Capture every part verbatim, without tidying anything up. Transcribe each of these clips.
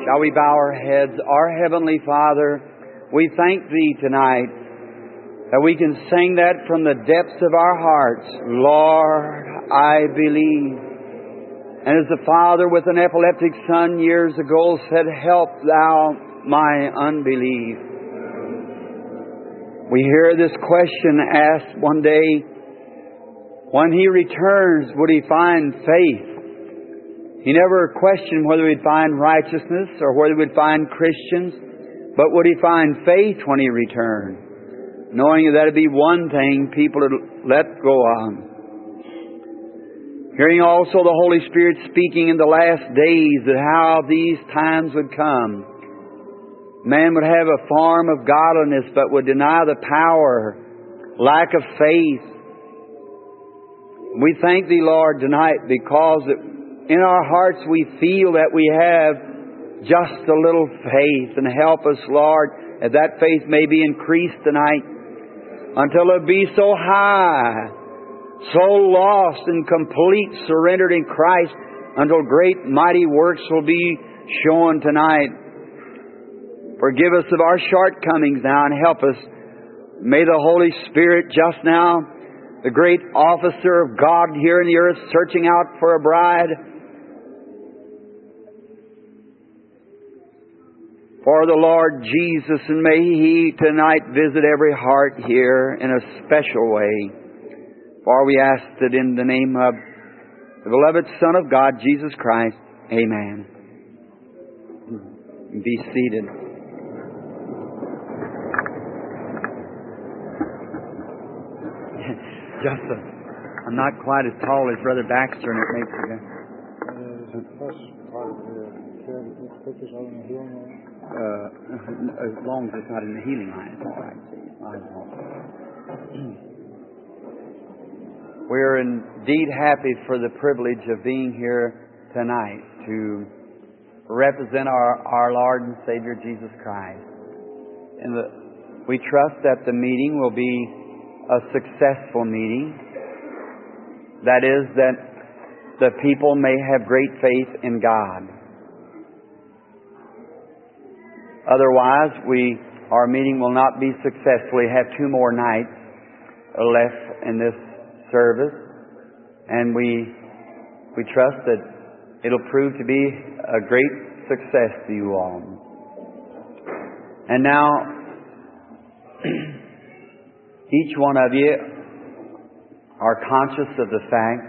Shall we bow our heads? Our Heavenly Father, we thank Thee tonight that we can sing that from the depths of our hearts. Lord, I believe. And as the father with an epileptic son years ago said, help Thou my unbelief. We hear this question asked one day, when He returns, would He find faith? He never questioned whether He'd find righteousness or whether He'd find Christians, but would He find faith when He returned? Knowing that it'd be one thing people would let go on. Hearing also the Holy Spirit speaking in the last days that how these times would come. Man would have a form of godliness but would deny the power, lack of faith. We thank Thee, Lord, tonight because in our hearts we feel that we have just a little faith. And help us, Lord, that that faith may be increased tonight until it be so high, so lost and complete, surrendered in Christ, until great mighty works will be shown tonight. Forgive us of our shortcomings now and help us. May the Holy Spirit just now, the great officer of God here in the earth, searching out for a bride, for the Lord Jesus, and may He tonight visit every heart here in a special way. For we ask it in the name of the beloved Son of God, Jesus Christ. Amen. Be seated. Just a, I'm not quite as tall as Brother Baxter, and it makes it. Uh, as long as it's not in the healing line, it's all right. We're indeed happy for the privilege of being here tonight to represent our, our Lord and Savior Jesus Christ. And the, we trust that the meeting will be a successful meeting. That is, that the people may have great faith in God. Otherwise, we our meeting will not be successful. We have two more nights left in this service, and we we trust that it'll prove to be a great success to you all. And now, each one of you are conscious of the fact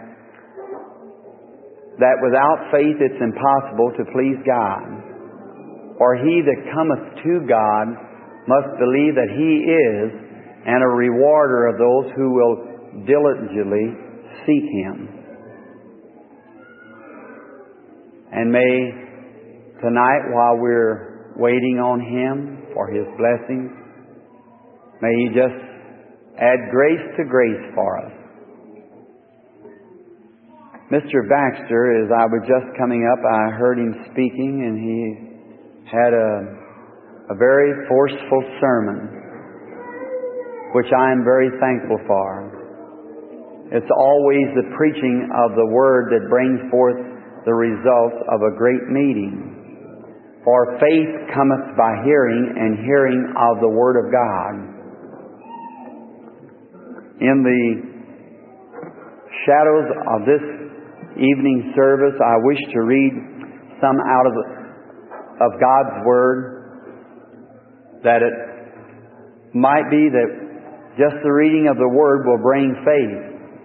that without faith it's impossible to please God. For he that cometh to God must believe that He is, and a rewarder of those who will diligently seek Him. And may tonight, while we're waiting on Him for His blessings, may He just add grace to grace for us. Mister Baxter, as I was just coming up, I heard him speaking, and he had a, a very forceful sermon, which I am very thankful for. It's always the preaching of the Word that brings forth the results of a great meeting. For faith cometh by hearing, and hearing of the Word of God. In the shadows of this evening service, I wish to read some out of, of God's Word, that it might be that just the reading of the Word will bring faith.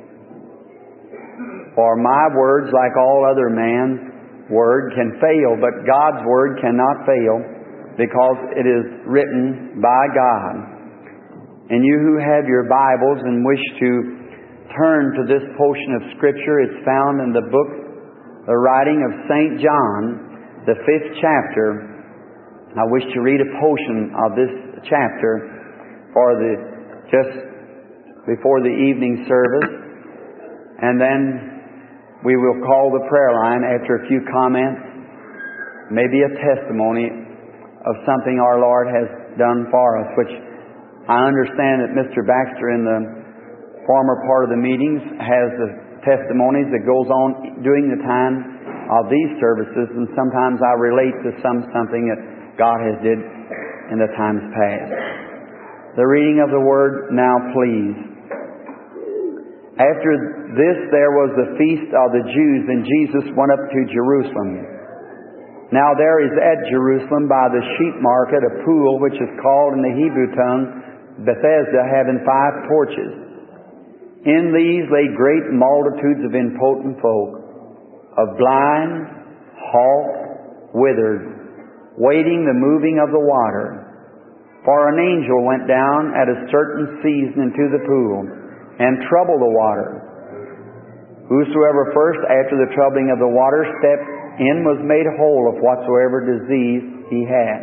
For my words, like all other man's word, can fail, but God's Word cannot fail, because it is written by God. And you who have your Bibles and wish to turn to this portion of Scripture, it's found in the book, the writing of Saint John, the fifth chapter. I wish to read a portion of this chapter for the just before the evening service, and then we will call the prayer line after a few comments, maybe a testimony of something our Lord has done for us, which I understand that Mister Baxter in the former part of the meetings has the testimonies that goes on during the time of these services, and sometimes I relate to some something that God has did in the times past. The reading of the Word now, please. After this there was the feast of the Jews, and Jesus went up to Jerusalem. Now there is at Jerusalem by the sheep market a pool, which is called in the Hebrew tongue Bethesda, having five porches. In these lay great multitudes of impotent folk, of blind, halt, withered, waiting the moving of the water. For an angel went down at a certain season into the pool, and troubled the water. Whosoever first after the troubling of the water stepped in was made whole of whatsoever disease he had.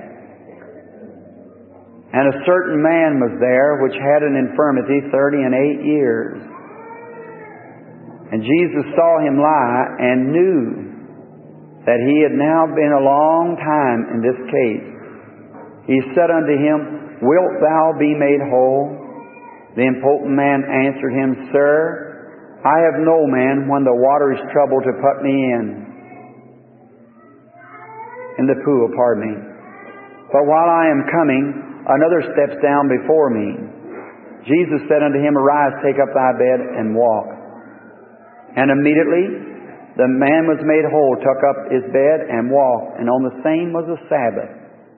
And a certain man was there which had an infirmity thirty and eight years. And Jesus saw him lie, and knew that he had now been a long time in this case. He said unto him, Wilt thou be made whole? The impotent man answered him, Sir, I have no man when the water is troubled to put me in. In the pool, pardon me. But while I am coming, another steps down before me. Jesus said unto him, Arise, take up thy bed, and walk. And immediately the man was made whole, took up his bed, and walked. And on the same was the Sabbath.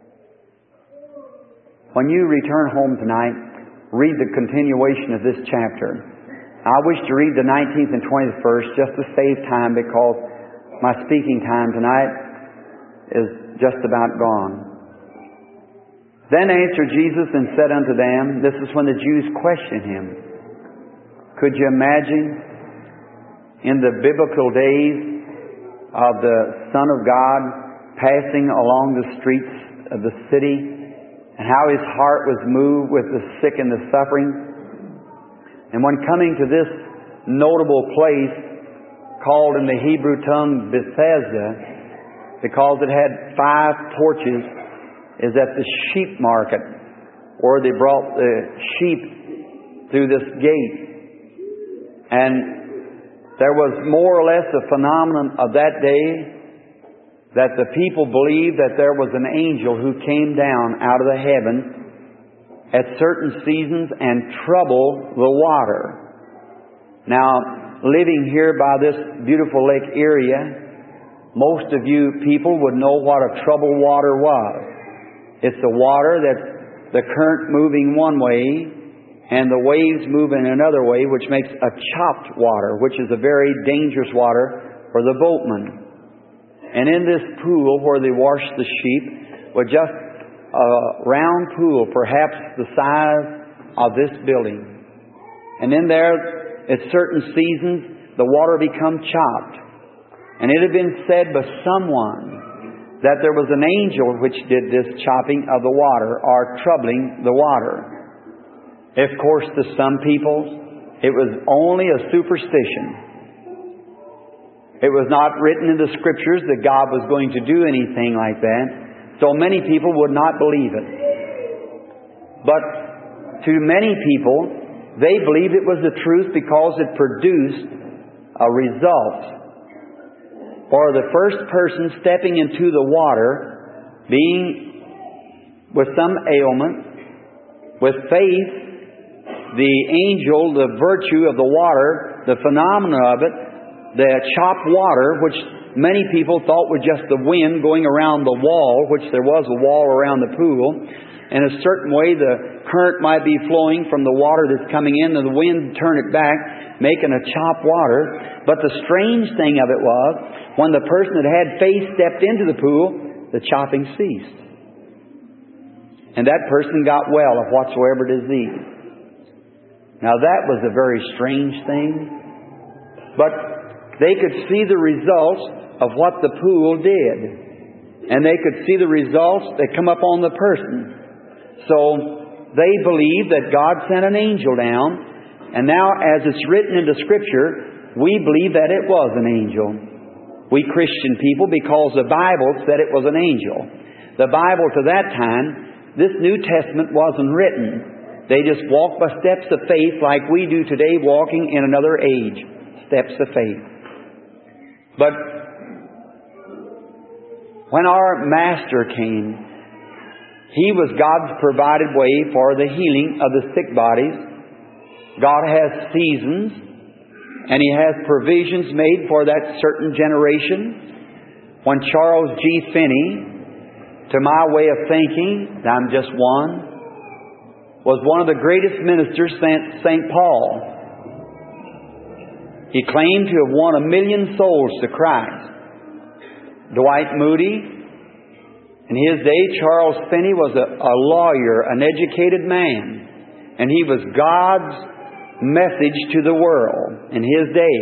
When you return home tonight, read the continuation of this chapter. I wish to read the nineteenth and twentieth verse just to save time, because my speaking time tonight is just about gone. Then answered Jesus and said unto them, this is when the Jews questioned Him. Could you imagine in the biblical days of the Son of God passing along the streets of the city, and how His heart was moved with the sick and the suffering? And when coming to this notable place called in the Hebrew tongue Bethesda, because it had five porches, is at the sheep market, where they brought the sheep through this gate. And there was more or less a phenomenon of that day that the people believed that there was an angel who came down out of the heaven at certain seasons and troubled the water. Now, living here by this beautiful lake area, most of you people would know what a troubled water was. It's the water that's the current moving one way and the waves moving another way, which makes a chopped water, which is a very dangerous water for the boatman. And in this pool where they washed the sheep was just a round pool, perhaps the size of this building. And in there, at certain seasons, the water become chopped. And it had been said by someone that there was an angel which did this chopping of the water, or troubling the water. Of course, to some people, it was only a superstition. It was not written in the Scriptures that God was going to do anything like that. So many people would not believe it. But to many people, they believed it was the truth because it produced a result. For the first person stepping into the water, being with some ailment, with faith, the angel, the virtue of the water, the phenomena of it, the chopped water, which many people thought was just the wind going around the wall, which there was a wall around the pool. In a certain way, the current might be flowing from the water that's coming in, and the wind turn it back, making a chopped water. But the strange thing of it was, when the person that had faith stepped into the pool, the chopping ceased. And that person got well of whatsoever disease. Now that was a very strange thing. But they could see the results of what the pool did. And they could see the results that come up on the person. So they believed that God sent an angel down. And now, as it's written in the Scripture, we believe that it was an angel. We Christian people, because the Bible said it was an angel. The Bible to that time, this New Testament wasn't written. They just walked by steps of faith like we do today, walking in another age. Steps of faith. But When our Master came, He was God's provided way for the healing of the sick bodies. God has seasons, and He has provisions made for that certain generation. When Charles G. Finney, to my way of thinking, and I'm just one, was one of the greatest ministers since Saint Paul. He claimed to have won a million souls to Christ. Dwight Moody, in his day, Charles Finney was a, a lawyer, an educated man, and he was God's message to the world in his day.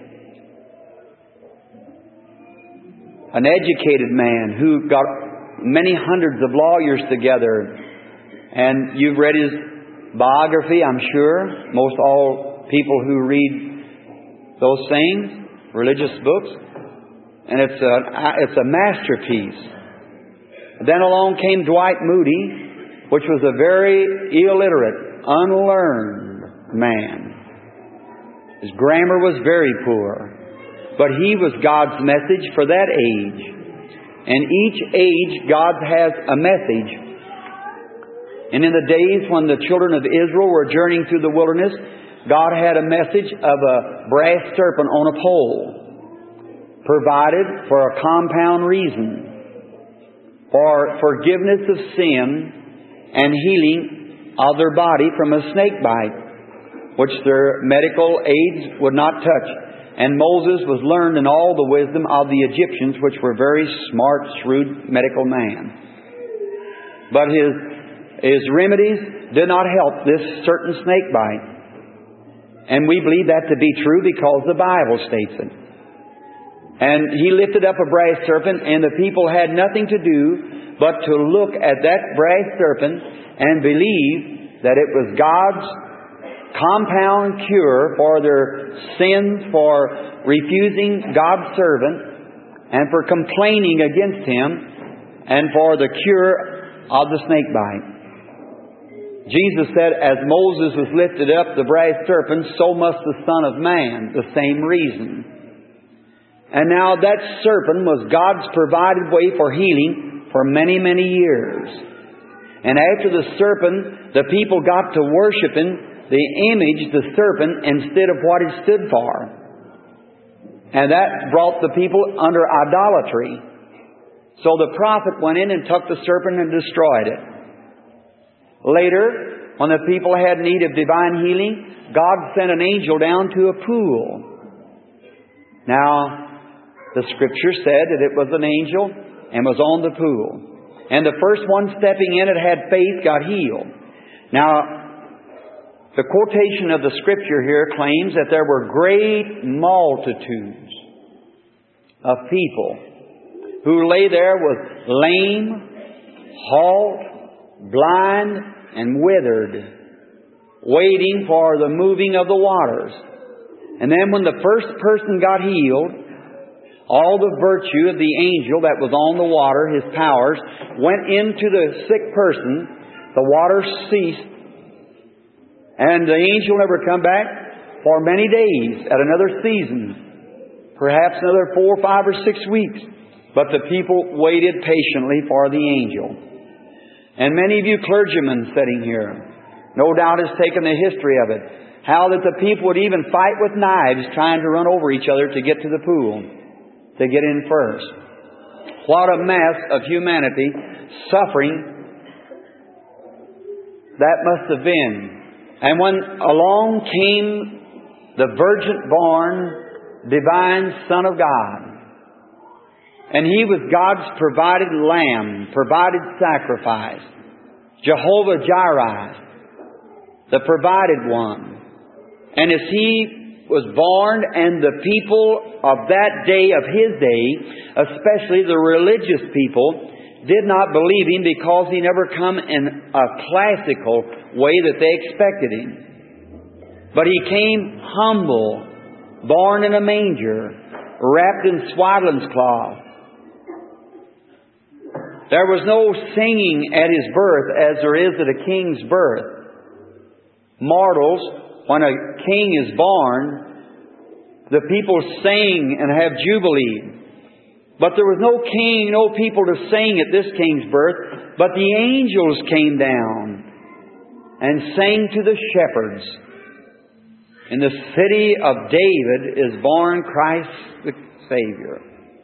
An educated man who got many hundreds of lawyers together. And you've read his biography, I'm sure. Most all people who read those things, religious books. And it's a, it's a masterpiece. Then along came Dwight Moody, which was a very illiterate, unlearned man. His grammar was very poor. But he was God's message for that age. And each age, God has a message. And in the days when the children of Israel were journeying through the wilderness, God had a message of a brass serpent on a pole, provided for a compound reason, for forgiveness of sin and healing of their body from a snake bite, which their medical aids would not touch. And Moses was learned in all the wisdom of the Egyptians, which were very smart, shrewd medical men. But his His remedies did not help this certain snake bite. And we believe that to be true because the Bible states it. And he lifted up a brass serpent, and the people had nothing to do but to look at that brass serpent and believe that it was God's compound cure for their sins, for refusing God's servant, and for complaining against Him, and for the cure of the snake bite. Jesus said, as Moses was lifted up the brass serpent, so must the Son of Man, the same reason. And now that serpent was God's provided way for healing for many, many years. And after the serpent, the people got to worshiping the image, the serpent, instead of what it stood for. And that brought the people under idolatry. So the prophet went in and took the serpent and destroyed it. Later, when the people had need of divine healing, God sent an angel down to a pool. Now, the Scripture said that it was an angel and was on the pool. And the first one stepping in it had faith, got healed. Now, the quotation of the Scripture here claims that there were great multitudes of people who lay there with lame, halt, blind, and withered, waiting for the moving of the waters. And then when the first person got healed, all the virtue of the angel that was on the water, his powers, went into the sick person. The water ceased, and the angel never come back for many days at another season, perhaps another four, five, or six weeks. But the people waited patiently for the angel. And many of you clergymen sitting here, no doubt has taken the history of it. How that the people would even fight with knives trying to run over each other to get to the pool, to get in first. What a mass of humanity suffering that must have been. And when along came the virgin-born divine Son of God, and He was God's provided lamb, provided sacrifice. Jehovah Jireh, the provided one. And as He was born, and the people of that day, of His day, especially the religious people, did not believe Him because He never come in a classical way that they expected Him. But He came humble, born in a manger, wrapped in swaddling's cloth. There was no singing at His birth as there is at a king's birth. Mortals, when a king is born, the people sing and have jubilee. But there was no king, no people to sing at this king's birth. But the angels came down and sang to the shepherds. In the city of David is born Christ the Savior.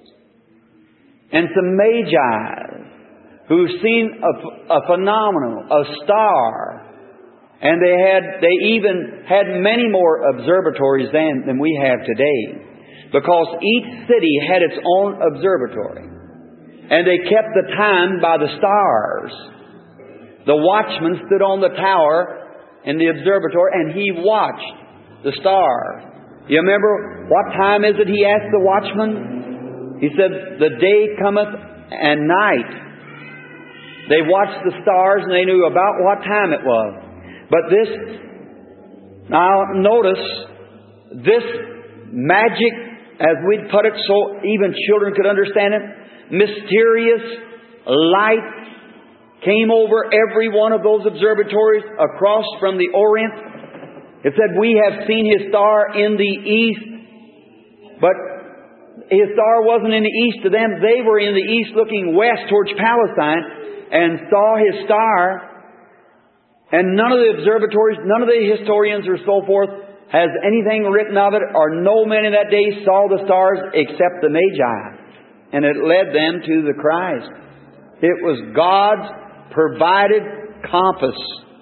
And some magi who've seen a, a phenomenon, a star. And they had, they even had many more observatories then than we have today. Because each city had its own observatory. And they kept the time by the stars. The watchman stood on the tower in the observatory and he watched the star. You remember what time is it he asked the watchman? He said, the day cometh and night. They watched the stars and they knew about what time it was. But this, now notice, this magic, as we'd put it so even children could understand it, mysterious light came over every one of those observatories across from the Orient. It said, we have seen His star in the east. But His star wasn't in the east to them. They were in the east looking west towards Palestine and saw His star. And none of the observatories, none of the historians or so forth has anything written of it, or no man in that day saw the stars except the Magi. And it led them to the Christ. It was God's provided compass.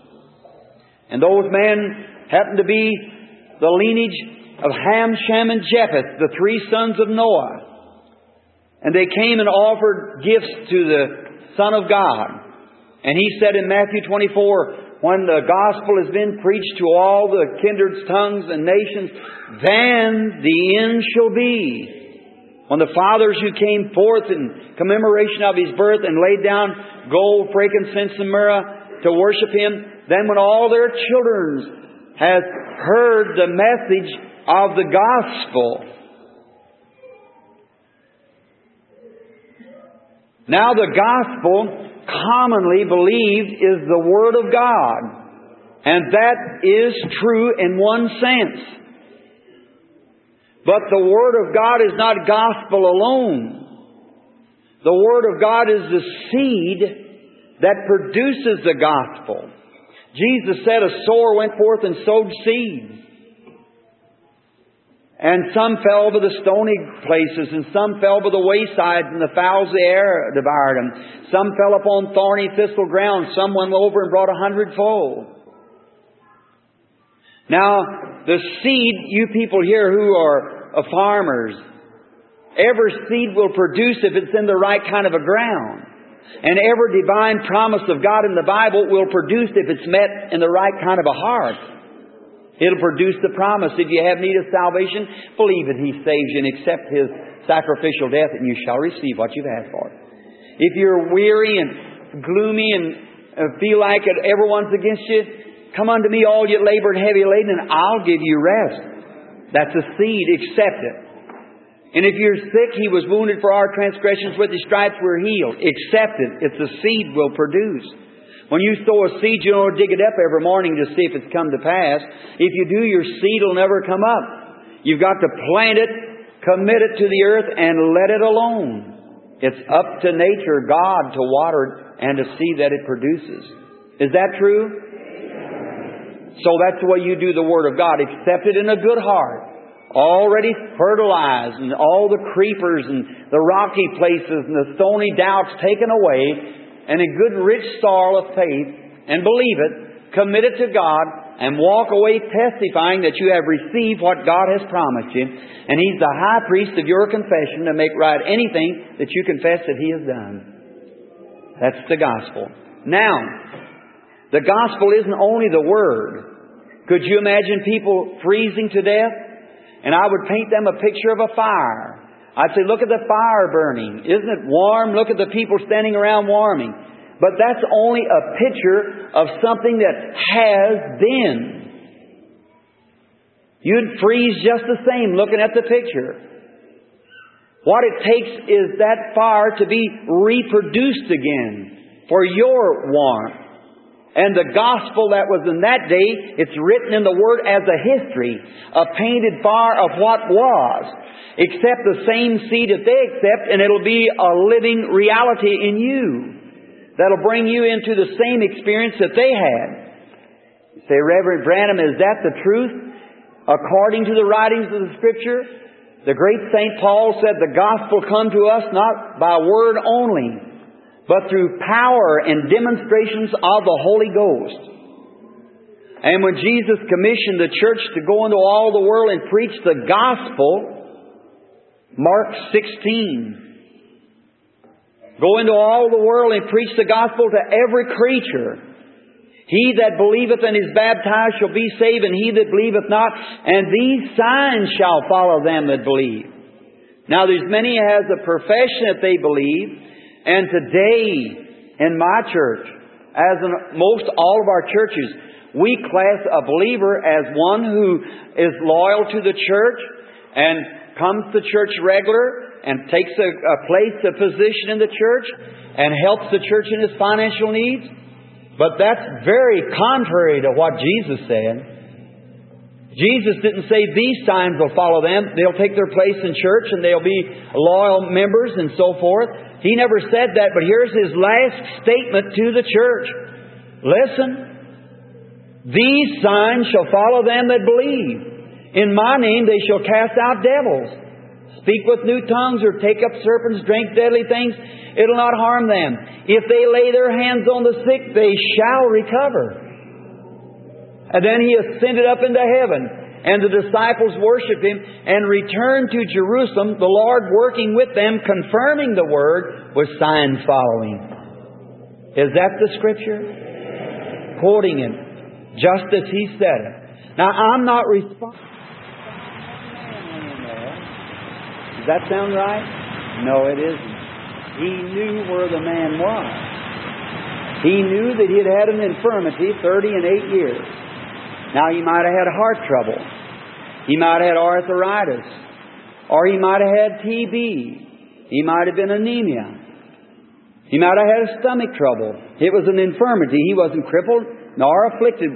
And those men happened to be the lineage of Ham, Shem, and Japheth, the three sons of Noah. And they came and offered gifts to the Son of God. And He said in Matthew twenty-four, when the gospel has been preached to all the kindreds, tongues, and nations, then the end shall be. When the fathers who came forth in commemoration of His birth and laid down gold, frankincense, and myrrh to worship Him, then when all their children have heard the message of the gospel. Now the gospel, commonly believed, is the Word of God. And that is true in one sense. But the Word of God is not gospel alone. The Word of God is the seed that produces the gospel. Jesus said a sower went forth and sowed seed. And some fell by the stony places, and some fell by the waysides, and the fowls of the air devoured them. Some fell upon thorny thistle ground. Some went over and brought a hundredfold. Now, the seed, you people here who are farmers, every seed will produce if it's in the right kind of a ground. And every divine promise of God in the Bible will produce if it's met in the right kind of a heart. It'll produce the promise. If you have need of salvation, believe that He saves you and accept His sacrificial death, and you shall receive what you've asked for. If you're weary and gloomy and feel like it, everyone's against you, come unto me, all you labor and heavy laden, and I'll give you rest. That's a seed. Accept it. And if you're sick, He was wounded for our transgressions, with His stripes we're healed. Accept it. It's a seed will produce. When you sow a seed, you don't dig it up every morning to see if it's come to pass. If you do, your seed will never come up. You've got to plant it, commit it to the earth, and let it alone. It's up to nature, God, to water it and to see that it produces. Is that true? So that's the way you do the Word of God. Accept it in a good heart. Already fertilized, and all the creepers and the rocky places and the stony doubts taken away, and a good rich soil of faith, and believe it, commit it to God, and walk away testifying that you have received what God has promised you. And He's the high priest of your confession to make right anything that you confess that He has done. That's the gospel. Now, the gospel isn't only the Word. Could you imagine people freezing to death? And I would paint them a picture of a fire. I'd say, look at the fire burning. Isn't it warm? Look at the people standing around warming. But that's only a picture of something that has been. You'd freeze just the same looking at the picture. What it takes is that fire to be reproduced again for your warmth And the gospel that was in that day, it's written in the Word as a history, a painted fire of what was. Accept the same seed that they accept, and it'll be a living reality in you. That'll bring you into the same experience that they had. You say, Reverend Branham, is that the truth? According to the writings of the Scripture, the great Saint Paul said the gospel come to us not by word only, but through power and demonstrations of the Holy Ghost. And when Jesus commissioned the church to go into all the world and preach the gospel, Mark sixteen, go into all the world and preach the gospel to every creature. He that believeth and is baptized shall be saved, and he that believeth not, and these signs shall follow them that believe. Now there's many has a profession that they believe, and today in my church, as in most all of our churches, we class a believer as one who is loyal to the church and comes to church regular and takes a, a place, a position in the church and helps the church in its financial needs. But that's very contrary to what Jesus said. Jesus didn't say these signs will follow them. They'll take their place in church and they'll be loyal members and so forth. He never said that, but here's His last statement to the church. Listen, these signs shall follow them that believe. In my name they shall cast out devils, speak with new tongues, or take up serpents, drink deadly things. It'll not harm them. If they lay their hands on the sick, they shall recover. And then He ascended up into heaven, and the disciples worshiped Him and returned to Jerusalem, the Lord working with them, confirming the Word with signs following. Is that the Scripture? Quoting it, just as He said it. Now, I'm not responsible. Does that sound right? No, it isn't. He knew where the man was. He knew that he had had an infirmity thirty and eight years. Now, he might have had heart trouble. He might have had arthritis. Or he might have had T B. He might have been anemia. He might have had stomach trouble. It was an infirmity. He wasn't crippled nor afflicted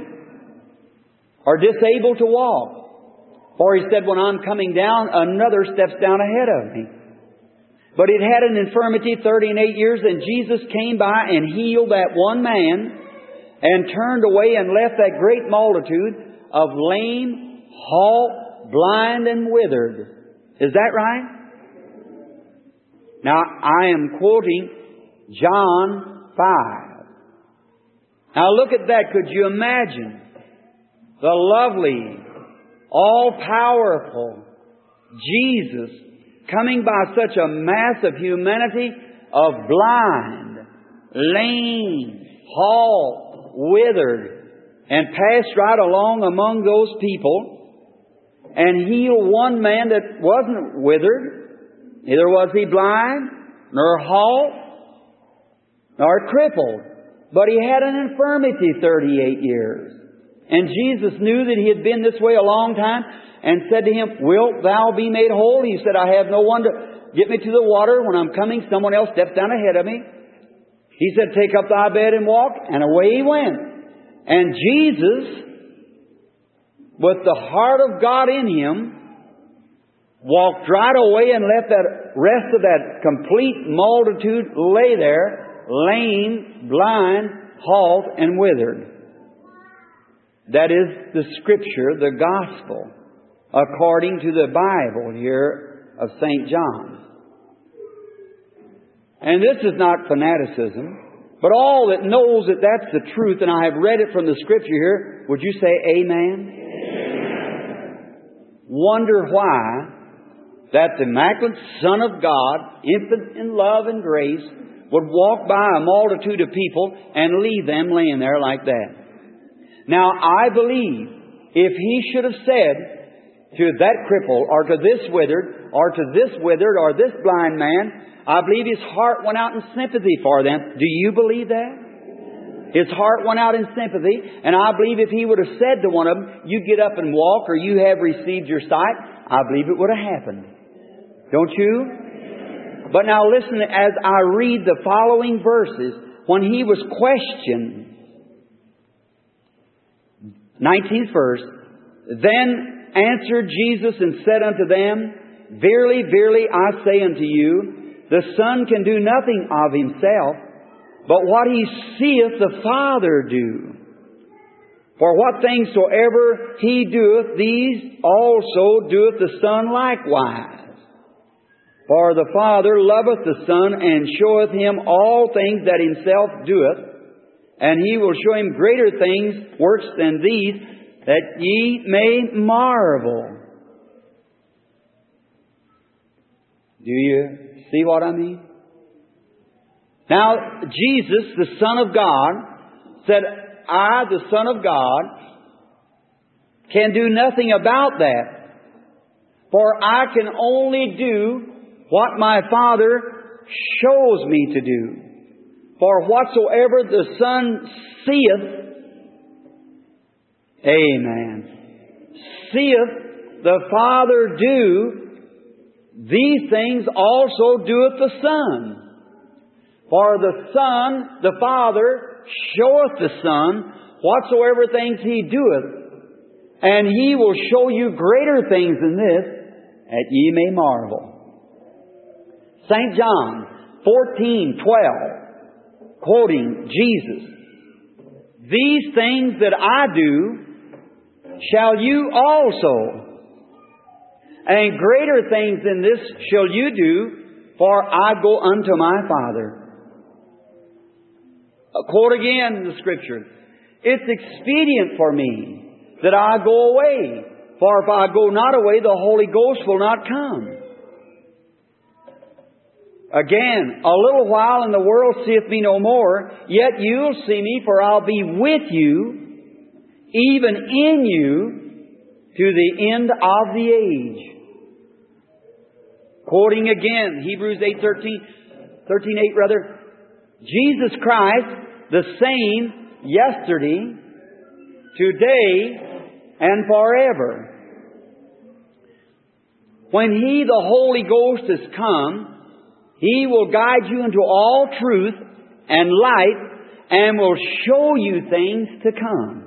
or disabled to walk. For He said, when I'm coming down, another steps down ahead of me. But he'd had an infirmity thirty and eight years, and Jesus came by and healed that one man and turned away and left that great multitude of lame, halt, blind, and withered. Is that right? Now, I am quoting John five. Now, look at that. Could you imagine the lovely, all-powerful Jesus coming by such a mass of humanity of blind, lame, halt, withered, and passed right along among those people and healed one man that wasn't withered, neither was he blind, nor halt, nor crippled, but he had an infirmity thirty-eight years. And Jesus knew that he had been this way a long time and said to him, "Wilt thou be made whole?" He said, "I have no one to get me to the water. When I'm coming, someone else steps down ahead of me." He said, "Take up thy bed and walk." And away he went. And Jesus, with the heart of God in Him, walked right away and left that rest of that complete multitude lay there, lame, blind, halt, and withered. That is the Scripture, the Gospel, according to the Bible here of Saint John. And this is not fanaticism, but all that knows that that's the truth, and I have read it from the Scripture here, would you say amen? Amen. Wonder why that the Immaculate Son of God, infant in love and grace, would walk by a multitude of people and leave them laying there like that. Now, I believe if He should have said to that cripple, or to this withered, or to this withered, or this blind man, I believe His heart went out in sympathy for them. Do you believe that? His heart went out in sympathy, and I believe if He would have said to one of them, "You get up and walk, or you have received your sight," I believe it would have happened. Don't you? But now listen, as I read the following verses, when He was questioned nineteenth verse. Then answered Jesus and said unto them, Verily, verily, I say unto you, the Son can do nothing of Himself, but what He seeth the Father do. For what things soever He doeth, these also doeth the Son likewise. For the Father loveth the Son, and showeth Him all things that Himself doeth, and He will show Him greater things, works than these, that ye may marvel. Do you see what I mean? Now, Jesus, the Son of God, said, I, the Son of God, can do nothing about that. For I can only do what my Father shows me to do. For whatsoever the Son seeth, amen, seeth the Father do, these things also doeth the Son. For the Son, the Father, showeth the Son whatsoever things He doeth, and He will show you greater things than this, that ye may marvel. Saint John fourteen twelve, quoting Jesus, These things that I do shall you also, and greater things than this shall you do, for I go unto my Father. Quote again the Scripture. It's expedient for me that I go away, for if I go not away, the Holy Ghost will not come. Again, a little while and the world seeth me no more, yet you'll see me, for I'll be with you, even in you, to the end of the age. Quoting again, Hebrews eight thirteen, thirteen eight rather, Jesus Christ, the same yesterday, today, and forever. When He, the Holy Ghost, has come, He will guide you into all truth and light, and will show you things to come.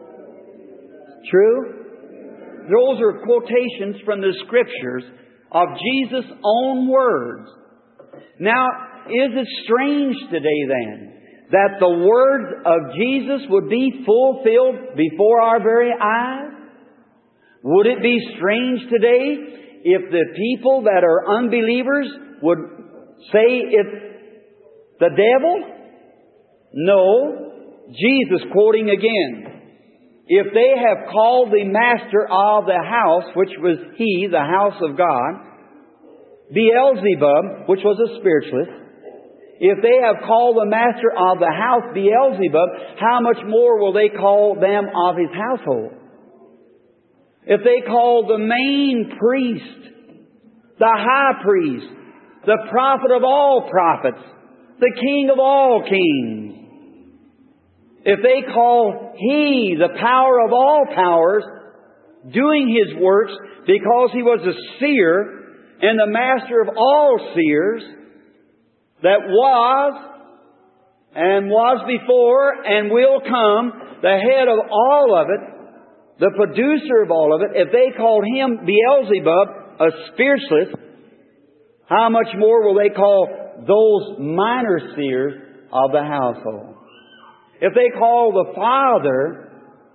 True? Those are quotations from the Scriptures of Jesus' own words. Now, is it strange today then that the words of Jesus would be fulfilled before our very eyes? Would it be strange today if the people that are unbelievers would say it's the devil? No. Jesus quoting again. If they have called the master of the house, which was He, the house of God, Beelzebub, which was a spiritualist, if they have called the master of the house Beelzebub, how much more will they call them of his household? If they call the main priest, the high priest, the prophet of all prophets, the king of all kings, if they call He the power of all powers, doing His works because He was a seer and the master of all seers, that was and was before and will come, the head of all of it, the producer of all of it, if they called Him Beelzebub, a spiritualist, how much more will they call those minor seers of the household? If they call the Father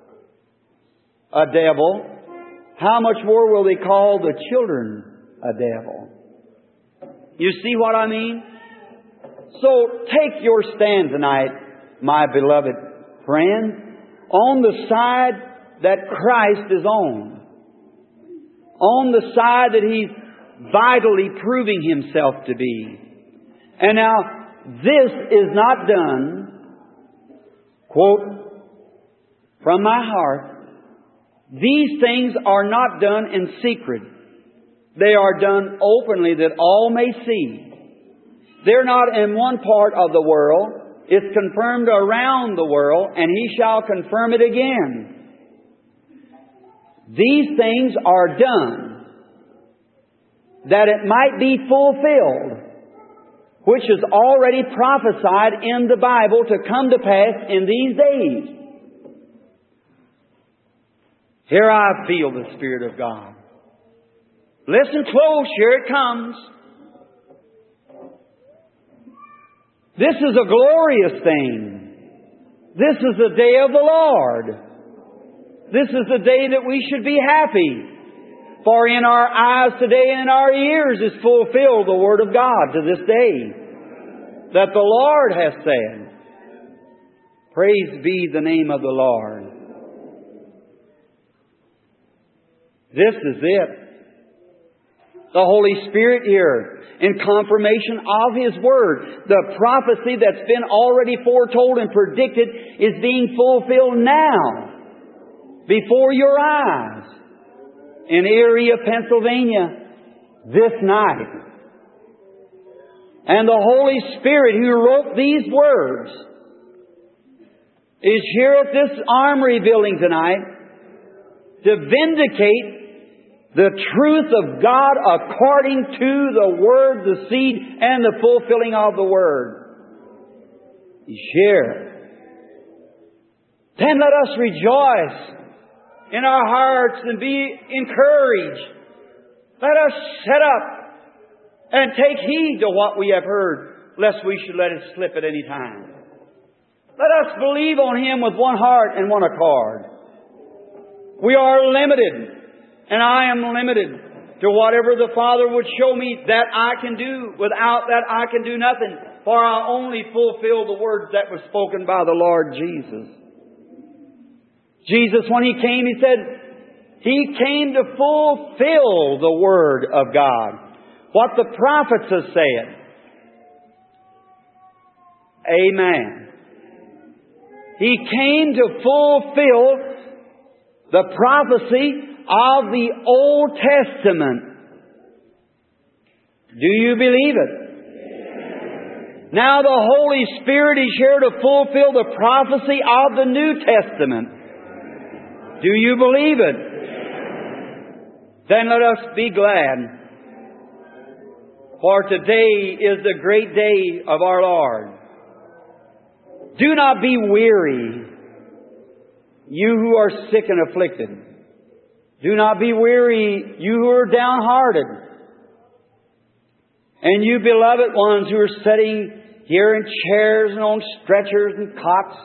a devil, how much more will they call the children a devil? You see what I mean? So take your stand tonight, my beloved friends, on the side that Christ is on. On the side that He's vitally proving Himself to be. And now, this is not done, quote, from my heart, these things are not done in secret. They are done openly that all may see. They're not in one part of the world. It's confirmed around the world, and He shall confirm it again. These things are done that it might be fulfilled, which is already prophesied in the Bible to come to pass in these days. Here I feel the Spirit of God. Listen close, here it comes. This is a glorious thing. This is the day of the Lord. This is the day that we should be happy. For in our eyes today and in our ears is fulfilled the Word of God to this day, that the Lord has said. Praise be the name of the Lord. This is it. The Holy Spirit here, in confirmation of His Word. The prophecy that's been already foretold and predicted is being fulfilled now, before your eyes, in Erie, Pennsylvania, this night. And the Holy Spirit who wrote these words is here at this armory building tonight to vindicate the truth of God according to the Word, the seed, and the fulfilling of the Word. He's here. Then let us rejoice in our hearts and be encouraged. Let us set up and take heed to what we have heard, lest we should let it slip at any time. Let us believe on Him with one heart and one accord. We are limited. And I am limited to whatever the Father would show me that I can do. Without that I can do nothing. For I only fulfill the words that were spoken by the Lord Jesus. Jesus, when He came, He said, He came to fulfill the Word of God. What the prophets have said. Amen. He came to fulfill the prophecy of the Old Testament. Do you believe it? Now the Holy Spirit is here to fulfill the prophecy of the New Testament. Do you believe it? Then let us be glad. For today is the great day of our Lord. Do not be weary, you who are sick and afflicted. Do not be weary, you who are downhearted. And you beloved ones who are sitting here in chairs and on stretchers and cots.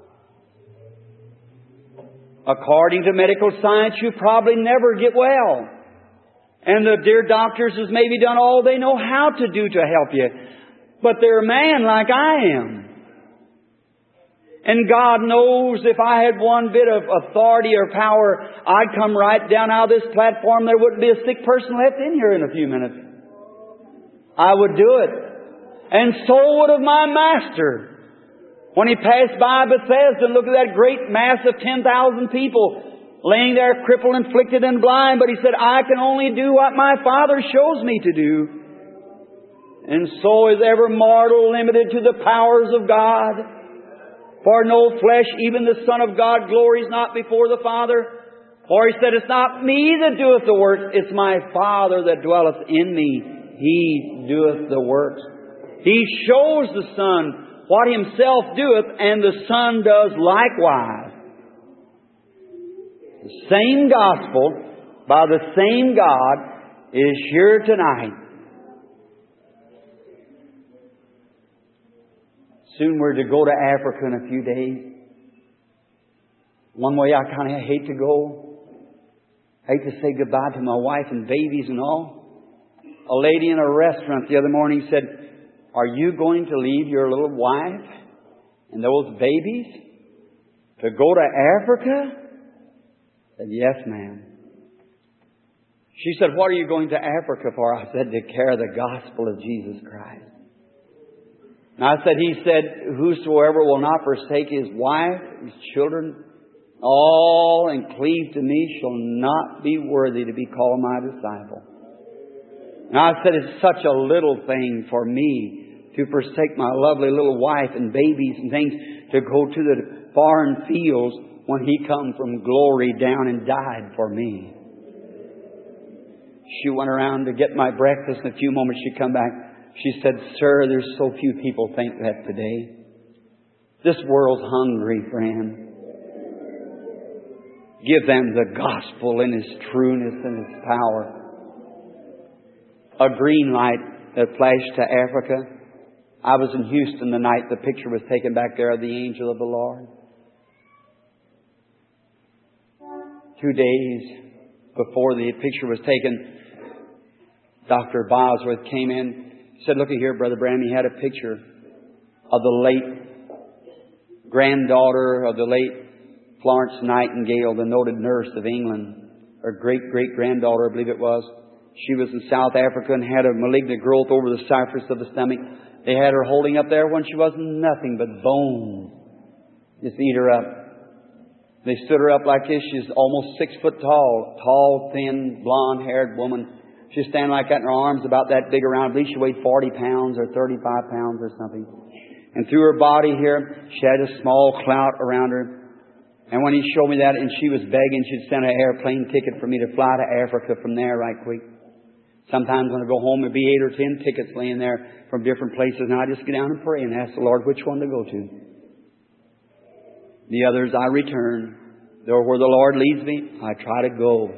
According to medical science, you probably never get well. And the dear doctors has maybe done all they know how to do to help you. But they're a man like I am. And God knows if I had one bit of authority or power, I'd come right down out of this platform. There wouldn't be a sick person left in here in a few minutes. I would do it. And so would have my Master. When He passed by Bethesda and looked at that great mass of ten thousand people laying there crippled, afflicted, and blind. But He said, I can only do what my Father shows me to do. And so is every mortal limited to the powers of God. For no flesh, even the Son of God, glories not before the Father. For He said, it's not me that doeth the works, it's my Father that dwelleth in me. He doeth the works. He shows the Son what Himself doeth, and the Son does likewise. The same gospel, by the same God, is here tonight. Soon we're to go to Africa in a few days. One way I kind of hate to go. I hate to say goodbye to my wife and babies and all. A lady in a restaurant the other morning said, are you going to leave your little wife and those babies to go to Africa? I said, yes, ma'am. She said, what are you going to Africa for? I said, to carry the gospel of Jesus Christ. And I said, He said, whosoever will not forsake his wife, his children, all and cleave to me shall not be worthy to be called my disciple. And I said, it's such a little thing for me to forsake my lovely little wife and babies and things to go to the foreign fields when He come from glory down and died for me. She went around to get my breakfast. In a few moments she'd come back. She said, sir, there's so few people think that today. This world's hungry, friend. Give them the gospel in its trueness and its power. A green light that flashed to Africa. I was in Houston the night the picture was taken back there of the angel of the Lord. Two days before the picture was taken, Doctor Bosworth came in. He said, "Look at here, Brother Branham." He had a picture of the late granddaughter of the late Florence Nightingale, the noted nurse of England. Her great-great-granddaughter, I believe it was. She was in South Africa and had a malignant growth over the surface of the stomach. They had her holding up there when she wasn't nothing but bone. Just eat her up. They stood her up like this. She's almost six foot tall. Tall, thin, blonde-haired woman. She's standing like that in her arms about that big around. I believe she weighed forty pounds or thirty-five pounds or something. And through her body here, she had a small clout around her. And when he showed me that, and she was begging, she'd send an airplane ticket for me to fly to Africa from there right quick. Sometimes when I go home, there'd be eight or ten tickets laying there from different places, and I just get down and pray and ask the Lord which one to go to. The others I return. Though where the Lord leads me, I try to go.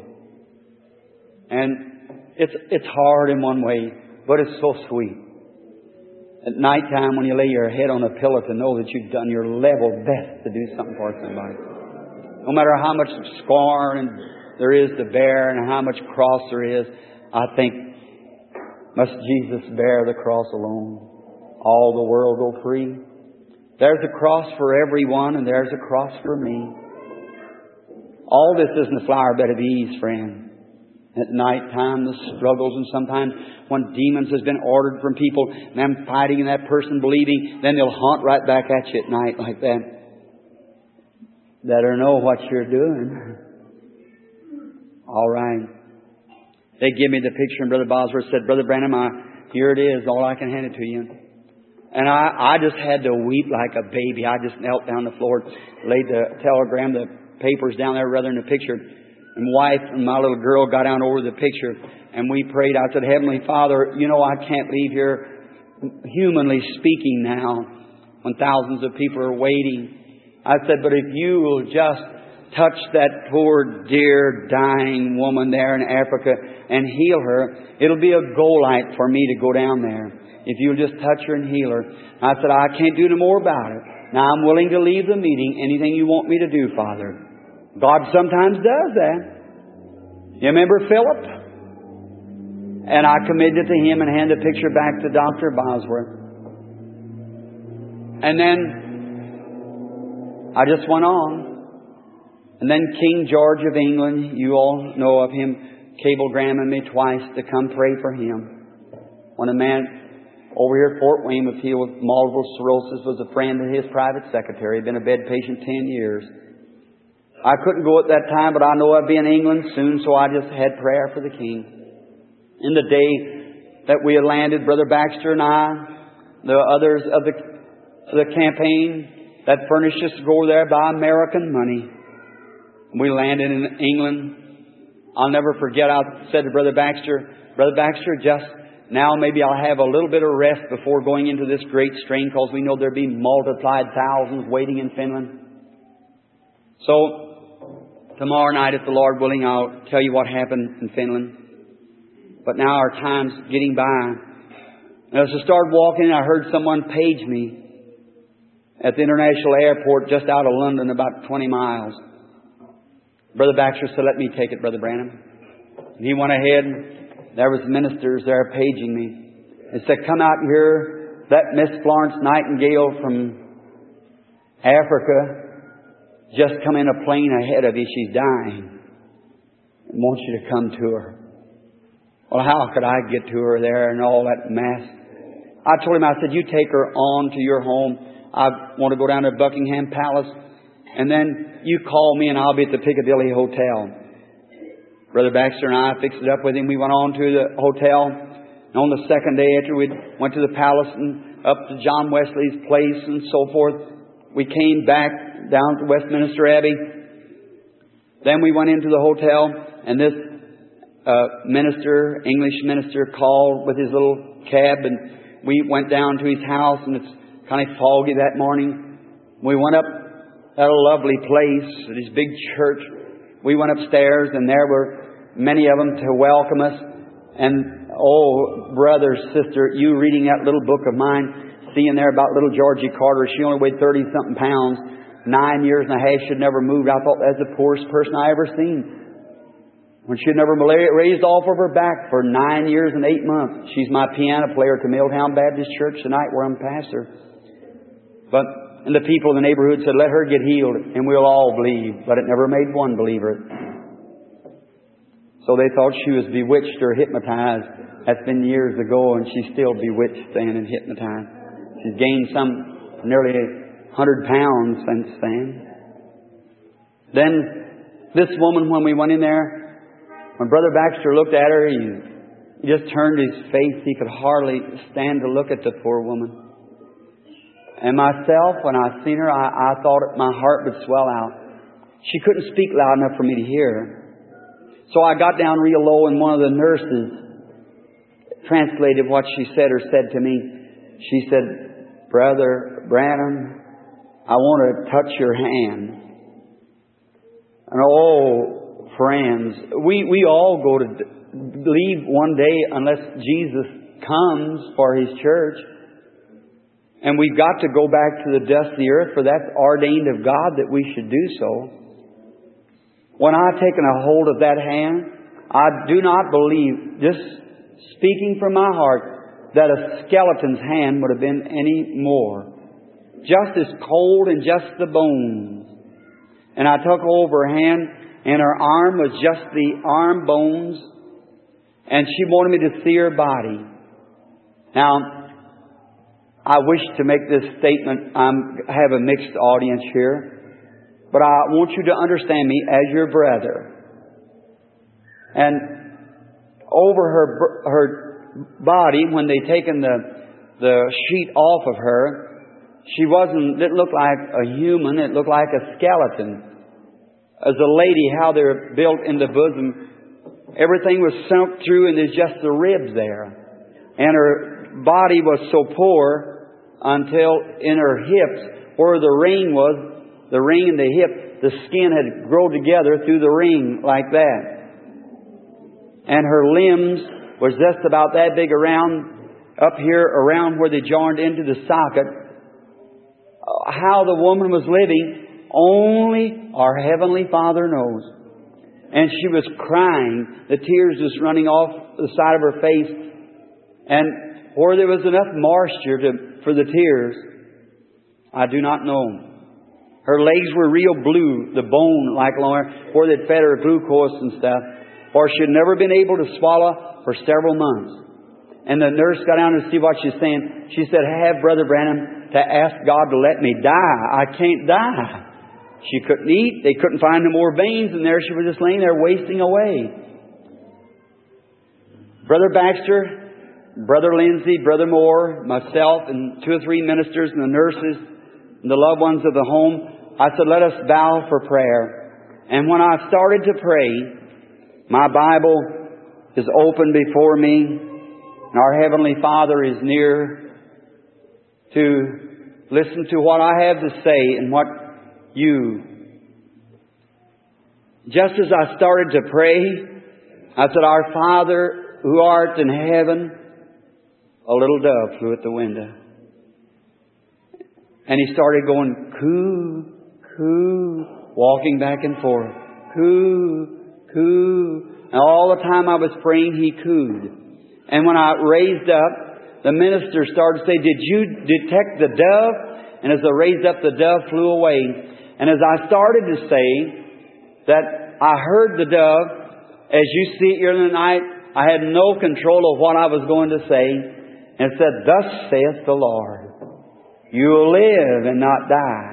And it's it's hard in one way, but it's so sweet. At night time, when you lay your head on a pillow, to know that you've done your level best to do something for somebody. No matter how much scorn there is to bear and how much cross there is, I think, must Jesus bear the cross alone? All the world go free. There's a cross for everyone, and there's a cross for me. All this isn't a flower bed of ease, friend. At night time, the struggles, and sometimes when demons has been ordered from people, and them fighting and that person believing, then they'll haunt right back at you at night like that. Better know what you're doing. All right. They give me the picture, and Brother Bosworth said, "Brother Branham, I, here it is. All I can hand it to you." And I, I just had to weep like a baby. I just knelt down on the floor, laid the telegram, the papers down there rather than the picture. And wife and my little girl got down over the picture, and we prayed. I said, "Heavenly Father, you know I can't leave here, humanly speaking now, when thousands of people are waiting." I said, "But if you will just touch that poor, dear, dying woman there in Africa and heal her, it'll be a goal light for me to go down there. If you'll just touch her and heal her." I said, "I can't do no more about it. Now I'm willing to leave the meeting. Anything you want me to do, Father." God sometimes does that. You remember Philip? And I committed to him and handed the picture back to Doctor Bosworth. And then I just went on. And then King George of England, you all know of him, cablegramming me twice to come pray for him. When a man over here at Fort Weymouth healed with multiple sclerosis was a friend of his private secretary, had been a bed patient ten years. I couldn't go at that time, but I know I'd be in England soon, so I just had prayer for the King. In the day that we had landed, Brother Baxter and I, the others of the, the campaign that furnished us to go there by American money, we landed in England. I'll never forget, I said to Brother Baxter, "Brother Baxter, just now maybe I'll have a little bit of rest before going into this great strain, because we know there'll be multiplied thousands waiting in Finland." So, tomorrow night, if the Lord willing, I'll tell you what happened in Finland. But now our time's getting by. And as I started walking, I heard someone page me at the international airport just out of London, about twenty miles. Brother Baxter said, "Let me take it, Brother Branham." And he went ahead, and there was ministers there paging me. They said, "Come out here. That Miss Florence Nightingale from Africa just come in a plane ahead of you. She's dying. I want you to come to her." Well, how could I get to her there and all that mess? I told him, I said, "You take her on to your home. I want to go down to Buckingham Palace. And then you call me and I'll be at the Piccadilly Hotel." Brother Baxter and I fixed it up with him. We went on to the hotel. And on the second day after we went to the palace and up to John Wesley's place and so forth, we came back down to Westminster Abbey. Then we went into the hotel, and this uh, minister, English minister, called with his little cab, and we went down to his house, and it's kind of foggy that morning. We went up at a lovely place, at his big church, we went upstairs, and there were many of them to welcome us. And, oh, brother, sister, you reading that little book of mine, seeing there about little Georgie Carter, she only weighed thirty-something pounds, nine years and a half, she'd never moved. I thought that's the poorest person I ever seen. When she'd never raised off of her back for nine years and eight months. She's my piano player at the Milltown Baptist Church tonight, where I'm pastor. But and the people in the neighborhood said, let her get healed and we'll all believe. But it never made one believer. So they thought she was bewitched or hypnotized. That's been years ago, and she's still bewitched then and hypnotized. She's gained some nearly one hundred pounds since then. Then this woman, when we went in there, when Brother Baxter looked at her, he, he just turned his face. He could hardly stand to look at the poor woman. And myself, when I seen her, I, I thought my heart would swell out. She couldn't speak loud enough for me to hear her. So I got down real low, and one of the nurses translated what she said or said to me. She said, Brother Branham, I want to touch your hand. And oh, friends, we, we all go to leave one day unless Jesus comes for His church. And we've got to go back to the dust of the earth, for that's ordained of God that we should do so. When I've taken a hold of that hand, I do not believe, just speaking from my heart, that a skeleton's hand would have been any more. Just as cold and just the bones. And I took over her hand, and her arm was just the arm bones, and she wanted me to see her body. Now, I wish to make this statement. I have a mixed audience here. But I want you to understand me as your brother. And over her her body, when they taken the the sheet off of her, she wasn't, it didn't look like a human, it looked like a skeleton. As a lady, how they're built in the bosom, everything was sunk through and there's just the ribs there. And her body was so poor until in her hips, where the ring was, the ring and the hip, the skin had grown together through the ring like that. And her limbs was just about that big around, up here around where they joined into the socket. How the woman was living, only our Heavenly Father knows. And she was crying. The tears was running off the side of her face. And where there was enough moisture to, for the tears, I do not know. Her legs were real blue, the bone like along where they'd fed her glucose and stuff. Or she'd never been able to swallow for several months. And the nurse got down to see what she's saying. She said, have Brother Branham to ask God to let me die. I can't die. She couldn't eat. They couldn't find no more veins. And there she was just laying there wasting away. Brother Baxter, Brother Lindsay, Brother Moore, myself, and two or three ministers and the nurses and the loved ones of the home, I said, let us bow for prayer. And when I started to pray, my Bible is open before me, and our Heavenly Father is near to listen to what I have to say and what you. Just as I started to pray, I said, Our Father who art in heaven, a little dove flew at the window. And he started going, coo, coo, walking back and forth. Coo, coo. And all the time I was praying, he cooed. And when I raised up, the minister started to say, did you detect the dove? And as I raised up, the dove flew away. And as I started to say that I heard the dove, as you see it here in the night, I had no control of what I was going to say. And it said, thus saith the Lord, you will live and not die.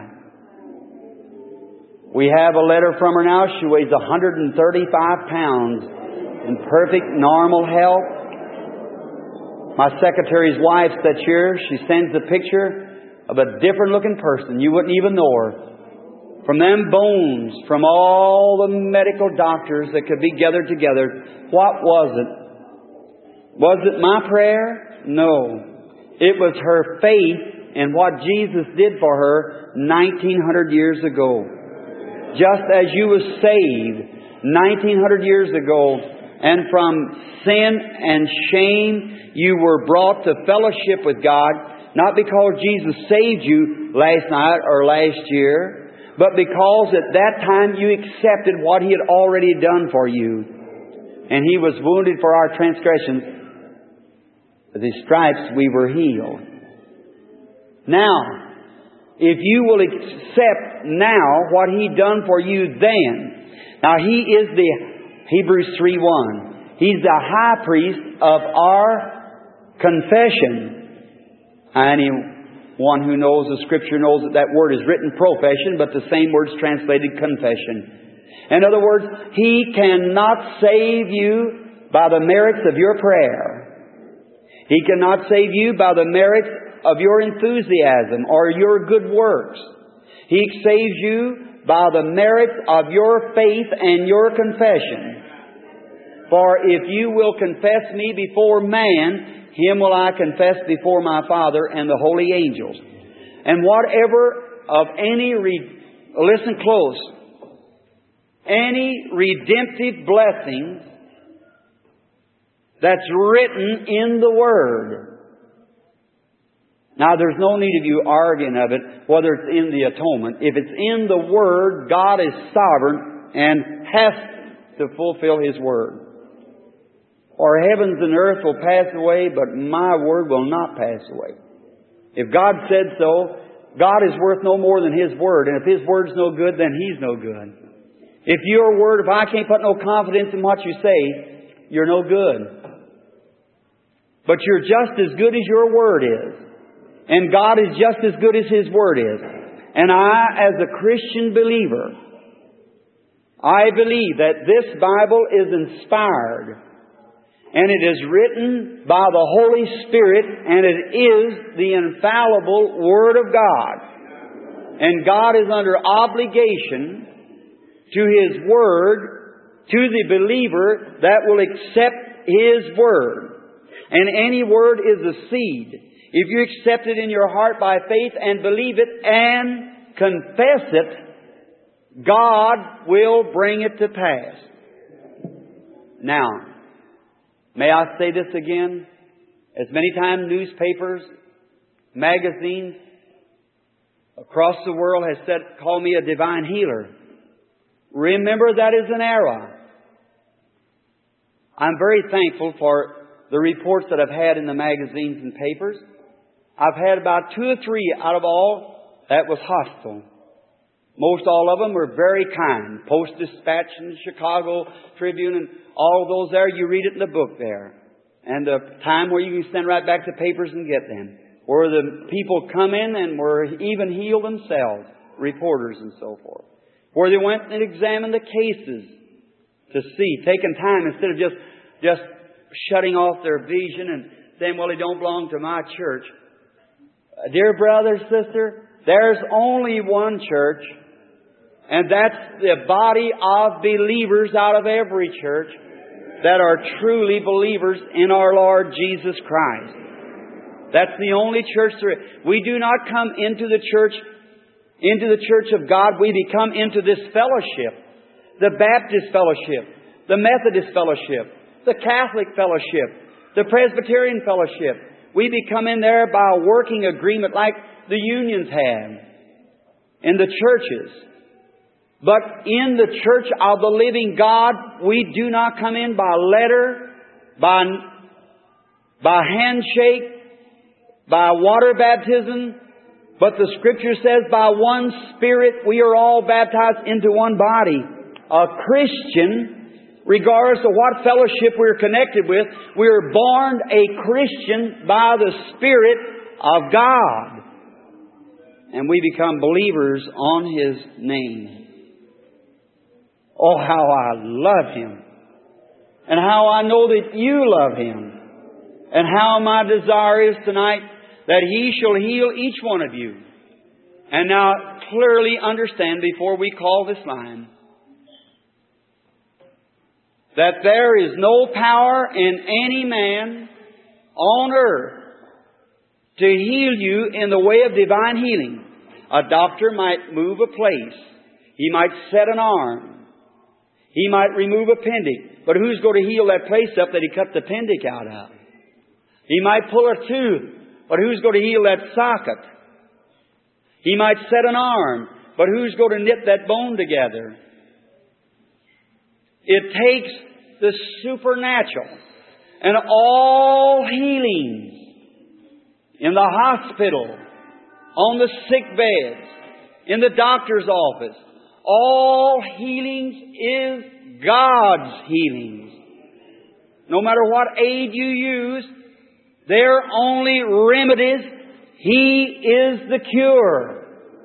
We have a letter from her now. She weighs one hundred thirty-five pounds in perfect normal health. My secretary's wife that's here, she sends a picture of a different looking person. You wouldn't even know her. From them bones, from all the medical doctors that could be gathered together, what was it? Was it my prayer? No. It was her faith in what Jesus did for her nineteen hundred years ago. Just as you was saved nineteen hundred years ago. And from sin and shame you were brought to fellowship with God, not because Jesus saved you last night or last year, but because at that time you accepted what He had already done for you. And He was wounded for our transgressions. With His stripes we were healed. Now, if you will accept now what He done for you then. Now He is the, Hebrews three one, He's the high priest of our confession. Anyone who knows the Scripture knows that that word is written profession, but the same word is translated confession. In other words, He cannot save you by the merits of your prayer. He cannot save you by the merits of your enthusiasm or your good works. He saves you by the merits of your faith and your confession. For if you will confess Me before man, Him will I confess before My Father and the holy angels. And whatever of any, re- listen close, any redemptive blessings that's written in the Word. Now, there's no need of you arguing of it, whether it's in the atonement. If it's in the Word, God is sovereign and has to fulfill His Word. For heavens and earth will pass away, but My Word will not pass away. If God said so, God is worth no more than His Word. And if His Word's no good, then He's no good. If your Word, if I can't put no confidence in what you say, you're no good. But you're just as good as your Word is. And God is just as good as His Word is. And I, as a Christian believer, I believe that this Bible is inspired. And it is written by the Holy Spirit. And it is the infallible Word of God. And God is under obligation to His Word, to the believer that will accept His Word. And any Word is a seed. If you accept it in your heart by faith and believe it and confess it, God will bring it to pass. Now, may I say this again? As many times newspapers, magazines across the world has said, call me a divine healer. Remember, that is an error. I'm very thankful for the reports that I've had in the magazines and papers. I've had about two or three out of all that was hostile. Most all of them were very kind. Post-Dispatch and Chicago Tribune and all of those there, you read it in the book there. And the time where you can send right back to papers and get them. Where the people come in and were even healed themselves, reporters and so forth. Where they went and examined the cases to see, taking time instead of just, just shutting off their vision and saying, well, they don't belong to my church. Dear brother, sister, there's only one church, and that's the body of believers out of every church that are truly believers in our Lord Jesus Christ. That's the only church there is. We do not come into the church, into the church of God. We become into this fellowship. The Baptist fellowship, the Methodist fellowship, the Catholic fellowship, the Presbyterian fellowship. We become in there by a working agreement like the unions have in the churches. But in the church of the living God, we do not come in by letter, by, by handshake, by water baptism. But the Scripture says by one Spirit we are all baptized into one body. A Christian, regardless of what fellowship we're connected with, we're born a Christian by the Spirit of God. And we become believers on His name. Oh, how I love Him. And how I know that you love Him. And how my desire is tonight that He shall heal each one of you. And now clearly understand before we call this line that there is no power in any man on earth to heal you in the way of divine healing. A doctor might move a place. He might set an arm. He might remove appendix. But who's going to heal that place up that he cut the appendix out of? He might pull a tooth. But who's going to heal that socket? He might set an arm. But who's going to knit that bone together? It takes the supernatural. And all healings in the hospital, on the sick beds, in the doctor's office, all healings is God's healings. No matter what aid you use, they're only remedies. He is the cure.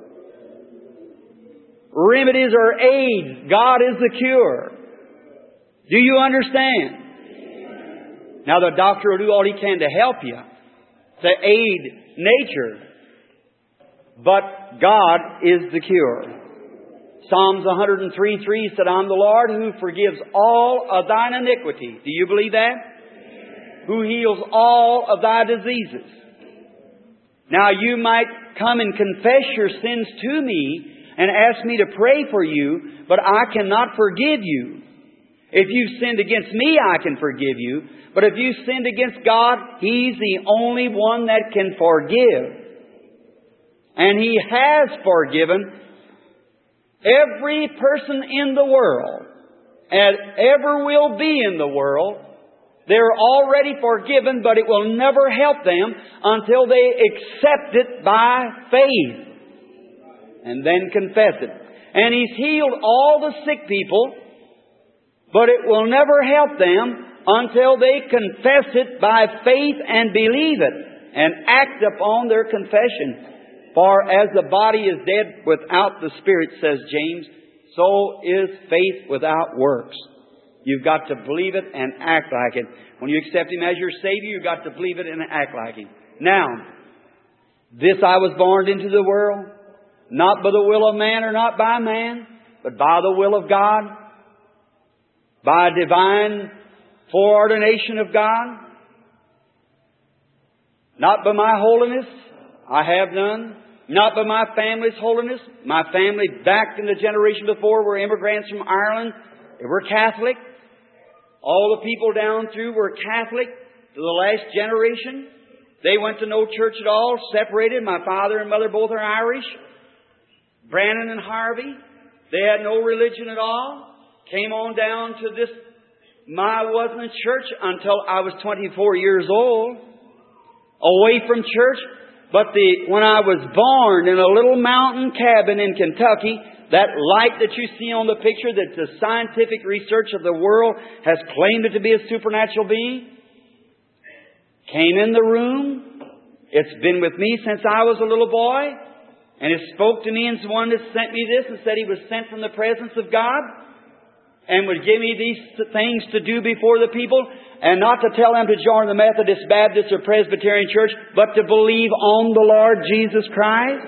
Remedies are aids. God is the cure. Do you understand? Now the doctor will do all he can to help you, to aid nature. But God is the cure. Psalms one oh three three said, I'm the Lord who forgives all of thine iniquity. Do you believe that? Who heals all of thy diseases. Now you might come and confess your sins to me and ask me to pray for you, but I cannot forgive you. If you've sinned against me, I can forgive you. But if you've sinned against God, He's the only one that can forgive. And He has forgiven every person in the world, and ever will be in the world. They're already forgiven, but it will never help them until they accept it by faith and then confess it. And He's healed all the sick people, but it will never help them until they confess it by faith and believe it and act upon their confession. For as the body is dead without the Spirit, says James, so is faith without works. You've got to believe it and act like it. When you accept Him as your Savior, you've got to believe it and act like Him. Now, this I was born into the world, not by the will of man or not by man, but by the will of God, by divine foreordination of God, not by my holiness, I have none. Not by my family's holiness. My family back in the generation before were immigrants from Ireland. They were Catholic. All the people down through were Catholic to the last generation. They went to no church at all, separated. My father and mother both are Irish. Brandon and Harvey, they had no religion at all. Came on down to this. I wasn't in church until I was twenty-four years old. Away from church. But the, when I was born in a little mountain cabin in Kentucky, that light that you see on the picture that the scientific research of the world has claimed it to be a supernatural being, came in the room. It's been with me since I was a little boy. And it spoke to me, and one that sent me this and said he was sent from the presence of God and would give me these things to do before the people. And not to tell them to join the Methodist, Baptist, or Presbyterian Church, but to believe on the Lord Jesus Christ.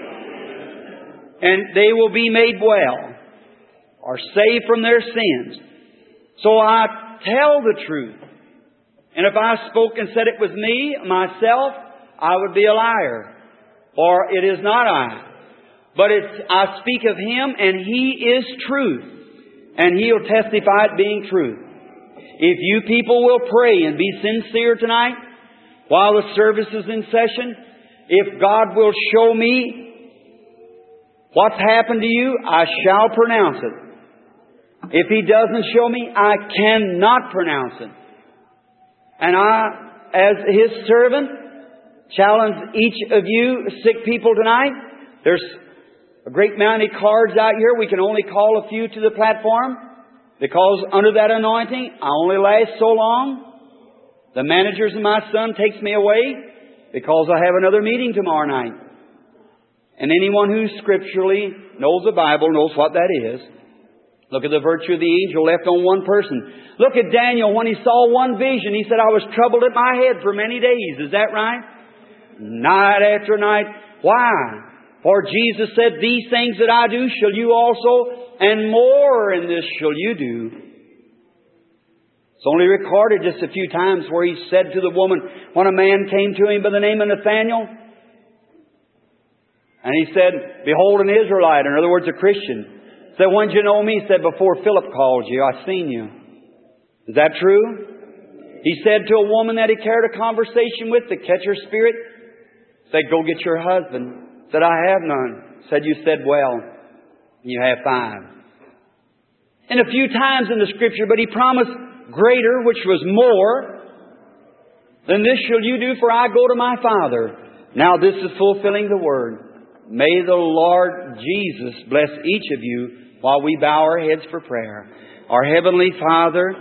And they will be made well, or saved from their sins. So I tell the truth. And if I spoke and said it was me, myself, I would be a liar. For it is not I. But it's, I speak of Him, and He is truth. And He'll testify it being truth. If you people will pray and be sincere tonight, while the service is in session, if God will show me what's happened to you, I shall pronounce it. If He doesn't show me, I cannot pronounce it. And I, as His servant, challenge each of you sick people tonight. There's a great many cards out here. We can only call a few to the platform. Because under that anointing, I only last so long. The managers and my son takes me away because I have another meeting tomorrow night. And anyone who scripturally knows the Bible knows what that is. Look at the virtue of the angel left on one person. Look at Daniel when he saw one vision. He said, I was troubled at my head for many days. Is that right? Night after night. Why? For Jesus said, these things that I do shall you also, and more in this shall you do. It's only recorded just a few times where He said to the woman, when a man came to Him by the name of Nathanael, and he said, behold an Israelite, in other words a Christian, Said, when did you know me? He said, before Philip called you, I seen you. Is that true? He said to a woman that he carried a conversation with to catch her spirit, said, go get your husband. Said, I have none. Said, you said well. You have five. And a few times in the Scripture, but He promised greater, which was more than this shall you do, for I go to my Father. Now this is fulfilling the Word. May the Lord Jesus bless each of you while we bow our heads for prayer. Our Heavenly Father,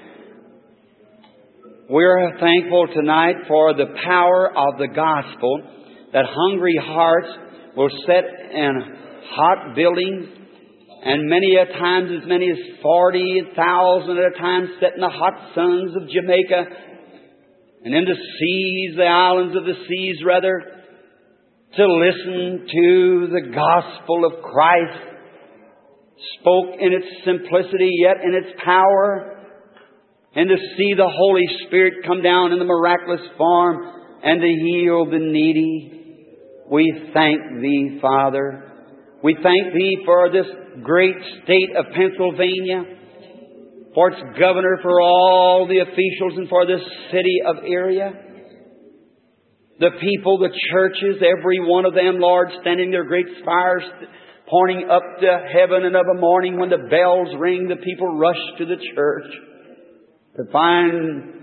we're thankful tonight for the power of the gospel, that hungry hearts will sit in hot buildings, and many a times as many as forty thousand at a time sit in the hot suns of Jamaica and in the seas, the islands of the seas rather, to listen to the gospel of Christ, spoke in its simplicity yet in its power, and to see the Holy Spirit come down in the miraculous form and to heal the needy. We thank Thee, Father. We thank Thee for this great state of Pennsylvania, for its governor, for all the officials, and for this city of area. The people, the churches, every one of them, Lord, standing their great spires, pointing up to heaven, and of a morning when the bells ring, the people rush to the church to find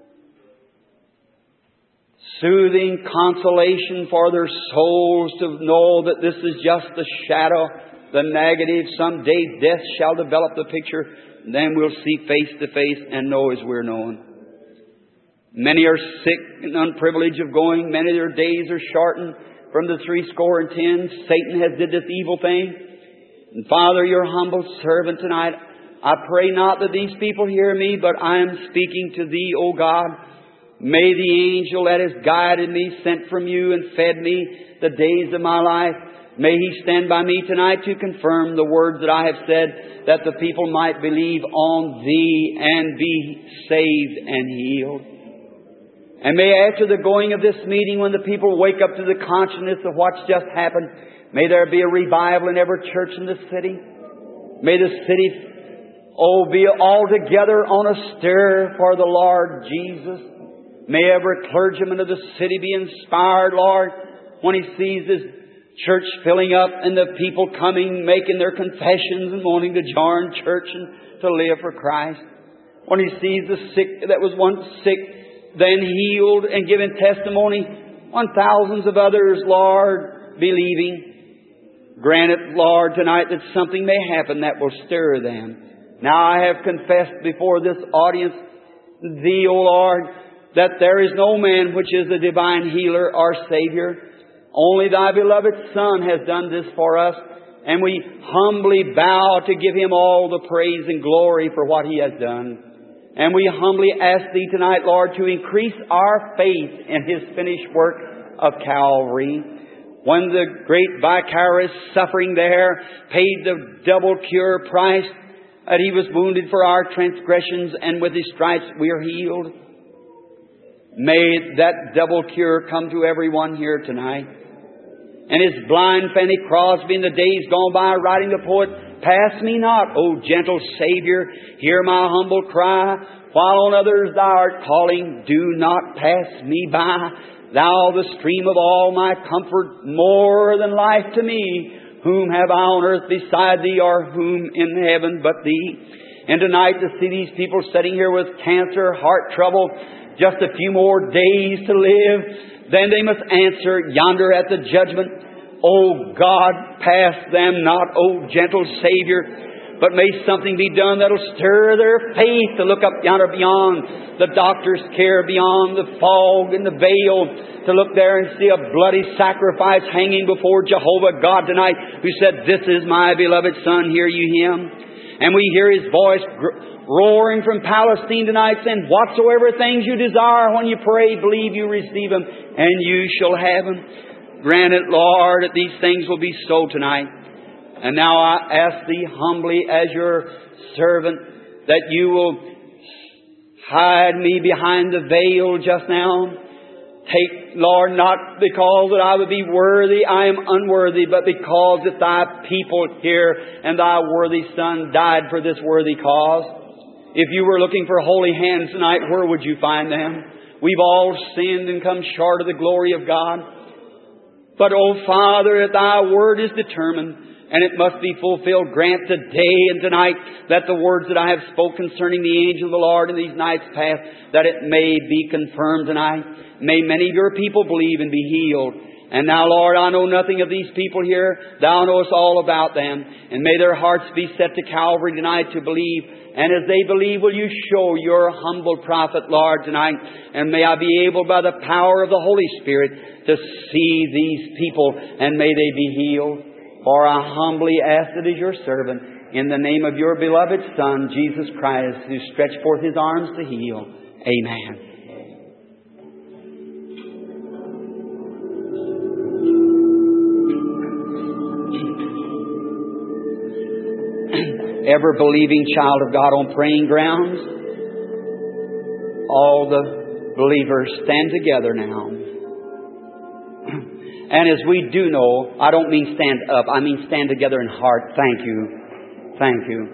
soothing consolation for their souls, to know that this is just the shadow, the negative. Someday death shall develop the picture, and then we'll see face to face and know as we're known. Many are sick and unprivileged of going. Many of their days are shortened from the three score and ten. Satan has did this evil thing. And Father, your humble servant tonight, I pray not that these people hear me, but I am speaking to Thee, O God. May the angel that has guided me, sent from You and fed me the days of my life, may he stand by me tonight to confirm the words that I have said, that the people might believe on Thee and be saved and healed. And may after the going of this meeting, when the people wake up to the consciousness of what's just happened, may there be a revival in every church in the city. May the city, oh, be altogether on a stir for the Lord Jesus. May every clergyman of the city be inspired, Lord, when he sees this church filling up and the people coming, making their confessions and wanting to join church and to live for Christ. When he sees the sick that was once sick, then healed and giving testimony, on thousands of others, Lord, believing. Grant it, Lord, tonight that something may happen that will stir them. Now I have confessed before this audience, Thee, O Lord, that there is no man which is the divine healer or Savior. Only Thy beloved Son has done this for us, and we humbly bow to give Him all the praise and glory for what He has done. And we humbly ask Thee tonight, Lord, to increase our faith in His finished work of Calvary. When the great vicarious suffering there paid the double cure price, that He was wounded for our transgressions, and with His stripes we are healed. May that double cure come to everyone here tonight. And as blind Fanny Crosby in the days gone by, writing the poet, pass me not, O gentle Savior, hear my humble cry. While on others Thou art calling, do not pass me by. Thou the stream of all my comfort, more than life to me. Whom have I on earth beside Thee, or whom in heaven but Thee? And tonight to see these people sitting here with cancer, heart trouble, just a few more days to live, then they must answer yonder at the judgment, O God, pass them not, O gentle Savior. But may something be done that'll stir their faith to look up yonder beyond the doctor's care, beyond the fog and the veil, to look there and see a bloody sacrifice hanging before Jehovah God tonight, who said, this is my beloved Son, hear you Him. And we hear His voice roaring from Palestine tonight, saying, whatsoever things you desire when you pray, believe you receive them, and you shall have them. Grant it, Lord, that these things will be so tonight. And now I ask Thee humbly as Your servant, that You will hide me behind the veil just now, Take, Lord, not because that I would be worthy, I am unworthy, but because that Thy people here and Thy worthy Son died for this worthy cause. If you were looking for holy hands tonight, where would you find them? We've all sinned and come short of the glory of God. But, oh Father, that Thy Word is determined, and it must be fulfilled. Grant today and tonight that the words that I have spoken concerning the angel of the Lord in these nights past, that it may be confirmed tonight. May many of Your people believe and be healed. And now, Lord, I know nothing of these people here. Thou knowest all about them. And may their hearts be set to Calvary tonight to believe. And as they believe, will You show Your humble prophet, Lord, tonight. And may I be able, by the power of the Holy Spirit, to see these people, and may they be healed. For I humbly ask it as Your servant, in the name of Your beloved Son, Jesus Christ, who stretched forth His arms to heal. Amen. Ever believing child of God on praying grounds, all the believers stand together now. And as we do know, I don't mean stand up, I mean stand together in heart. Thank you. Thank you.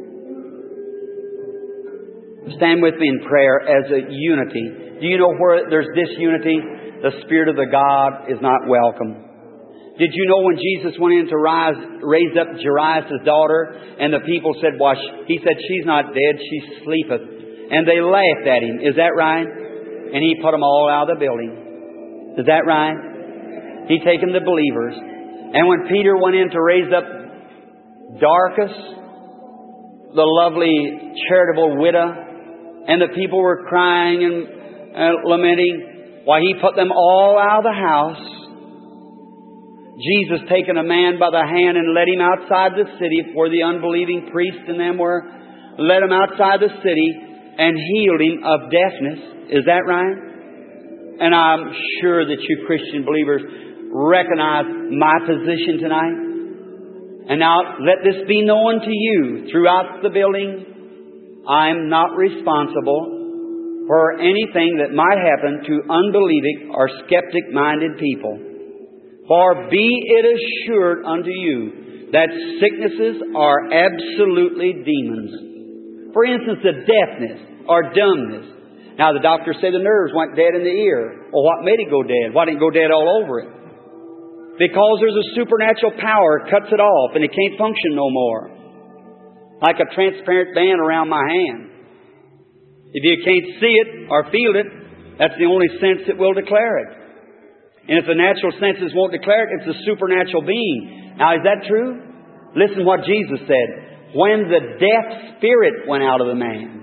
Stand with me in prayer as a unity. Do you know where there's disunity? The Spirit of the God is not welcome. Did you know when Jesus went in to rise, raise up Jairus' daughter, and the people said, well, He said, she's not dead, she sleepeth. And they laughed at Him. Is that right? And He put them all out of the building. Is that right? He taken the believers. And when Peter went in to raise up Dorcas, the lovely charitable widow, and the people were crying and uh, lamenting, why, He put them all out of the house. Jesus taken a man by the hand and led him outside the city where the unbelieving priests and them were. Led him outside the city and healed him of deafness. Is that right? And I'm sure that you Christian believers recognize my position tonight. And now let this be known to you throughout the building. I'm not responsible for anything that might happen to unbelieving or skeptic-minded people. For be it assured unto you that sicknesses are absolutely demons. For instance, the deafness or dumbness. Now the doctors say the nerves went dead in the ear. Well, what made it go dead? Why didn't it go dead all over it? Because there's a supernatural power cuts it off and it can't function no more. Like a transparent band around my hand. If you can't see it or feel it, that's the only sense that will declare it. And if the natural senses won't declare it, it's a supernatural being. Now, is that true? Listen what Jesus said. When the deaf spirit went out of the man,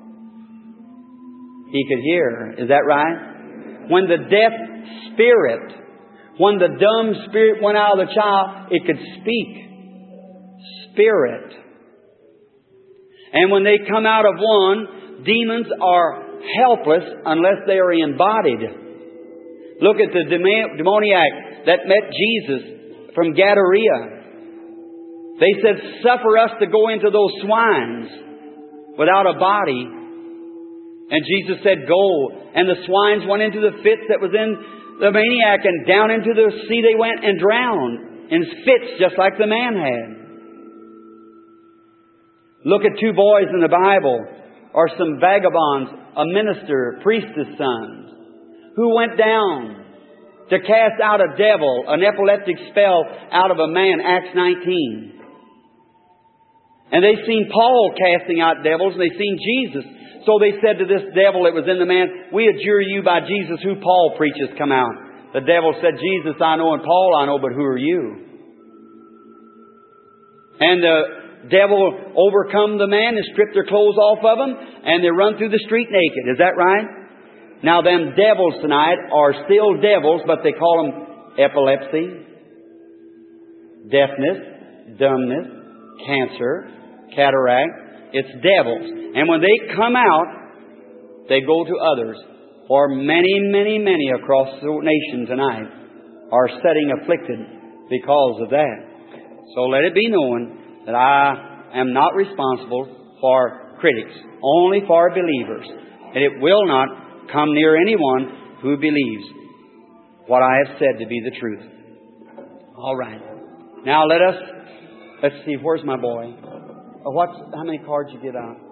he could hear. Is that right? When the deaf spirit, when the dumb spirit went out of the child, it could speak. Spirit. And when they come out of one, demons are helpless unless they are embodied. Look at the demoniac that met Jesus from Gadara. They said, suffer us to go into those swines without a body. And Jesus said, go. And the swines went into the fits that was in the maniac, and down into the sea they went and drowned in fits just like the man had. Look at two boys in the Bible, or some vagabonds, a minister, priestess sons, who went down to cast out a devil, an epileptic spell out of a man, Acts nineteen. And they seen Paul casting out devils, and they seen Jesus. So they said to this devil that was in the man, we adjure you by Jesus who Paul preaches, come out. The devil said, Jesus I know and Paul I know, but who are you? And the devil overcome the man and stripped their clothes off of them, and they run through the street naked. Is that right? Now them devils tonight are still devils, but they call them epilepsy, deafness, dumbness, cancer, cataract. It's devils. And when they come out, they go to others. For many, many, many across the nation tonight are sitting afflicted because of that. So let it be known that I am not responsible for critics, only for believers. And it will not come near anyone who believes. what I have said to be the truth. All right. Now let us, let's see, where's my boy? Uh, what's, how many cards you get out?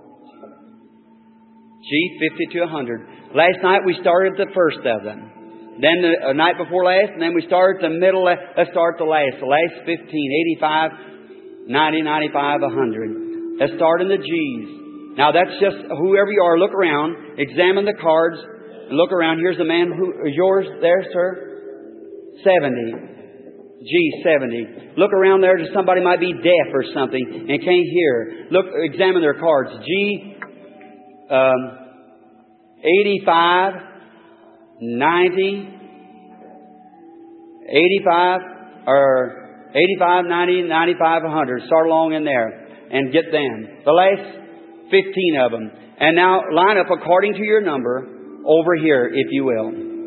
G, fifty to one hundred. Last night we started the first of them. Then the uh, night before last, and then we started the middle. Let's start the last. The last fifteen, eighty-five, ninety, ninety-five, one hundred. Let's start in the G's. Now that's just whoever you are. Look around. Examine the cards. And look around. Here's the man who is yours there, sir. seventy. G, seventy. Look around there. Somebody might be deaf or something and can't hear. Look, examine their cards. G, um, eighty-five, ninety, eighty-five, or eighty-five, ninety, ninety-five, one hundred. Start along in there and get them. The last fifteen of them. And now line up according to your number over here, if you will.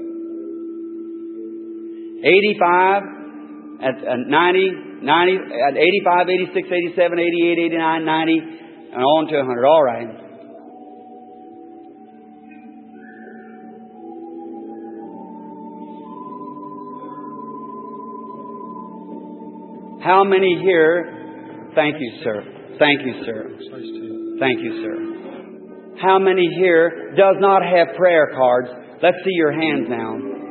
eighty-five, at, at ninety, ninety, at eighty-five, eighty-six, eighty-seven, eighty-eight, eighty-nine, ninety, and on to one hundred. All right. How many here? Thank you, sir. Thank you, sir. Thank you, sir. How many here does not have prayer cards? Let's see your hands now.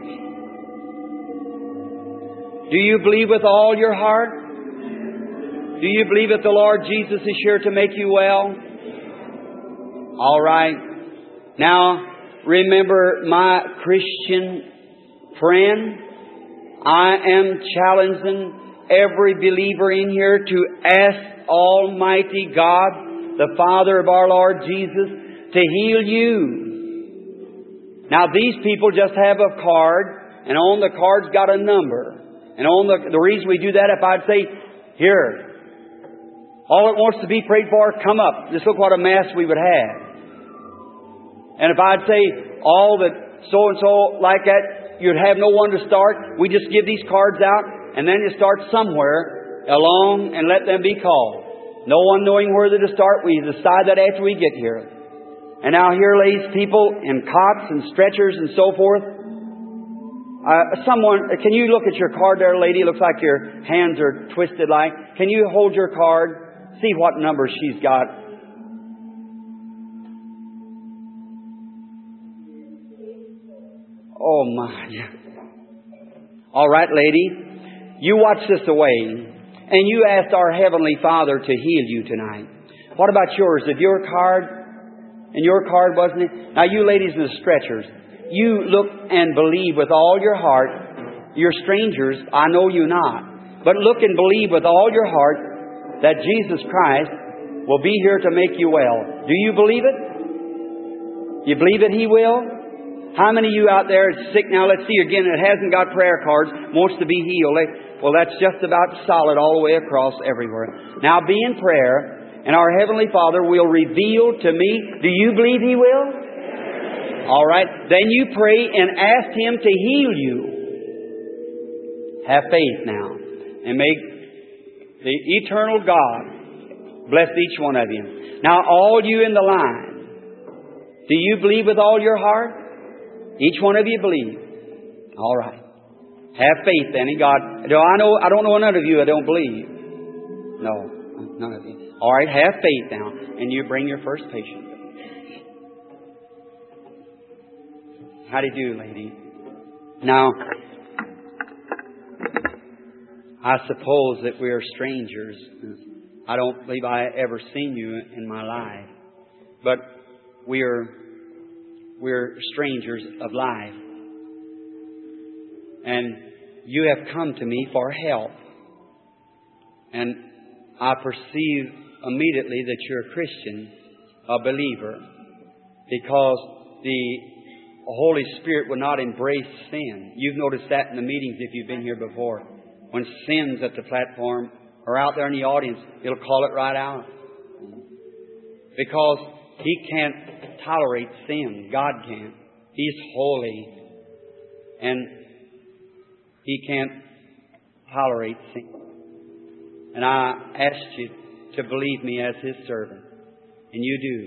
Do you believe with all your heart? Do you believe that the Lord Jesus is here to make you well? All right. Now, remember, my Christian friend, I am challenging every believer in here to ask Almighty God, the Father of our Lord Jesus, to heal you. Now these people just have a card, and on the card's got a number. And on the, the reason we do that, if I'd say, here, all that wants to be prayed for, come up. Just look what a mess we would have. And if I'd say, all that so-and-so like that, you'd have no one to start. We just give these cards out, and then you start somewhere along and let them be called. No one knowing where to start. We decide that after we get here. And now here lays people in cots and stretchers and so forth. Uh, someone, can you look at your card there, lady? It looks like your hands are twisted like. Can you hold your card? See what number she's got. Oh my. All right, lady. You watch this away, and you asked our Heavenly Father to heal you tonight. What about yours? If your card, and your card wasn't it? Now you ladies in the stretchers, you look and believe with all your heart. You're strangers, I know you not. But look and believe with all your heart that Jesus Christ will be here to make you well. Do you believe it? You believe that He will? How many of you out there is sick now? Let's see again. It hasn't got prayer cards. Wants to be healed. Well, that's just about solid all the way across everywhere. Now be in prayer, and our Heavenly Father will reveal to me. Do you believe He will? All right. Then you pray and ask Him to heal you. Have faith now, and may the eternal God bless each one of you. Now, all you in the line, do you believe with all your heart? Each one of you believe. All right. Have faith then in God. Do I know? I don't know none of you I don't believe. No, none of you. All right. Have faith now, and you bring your first patient. How do you do, lady? Now, I suppose that we are strangers. I don't believe I ever seen you in my life, but we are. We're strangers of life. And you have come to me for help. And I perceive immediately that you're a Christian, a believer, because the Holy Spirit will not embrace sin. You've noticed that in the meetings if you've been here before. When sin's at the platform or out there in the audience, it'll call it right out. Because He can't tolerate sin. God can. He's holy. And He can't tolerate sin. And I asked you to believe me as His servant. And you do.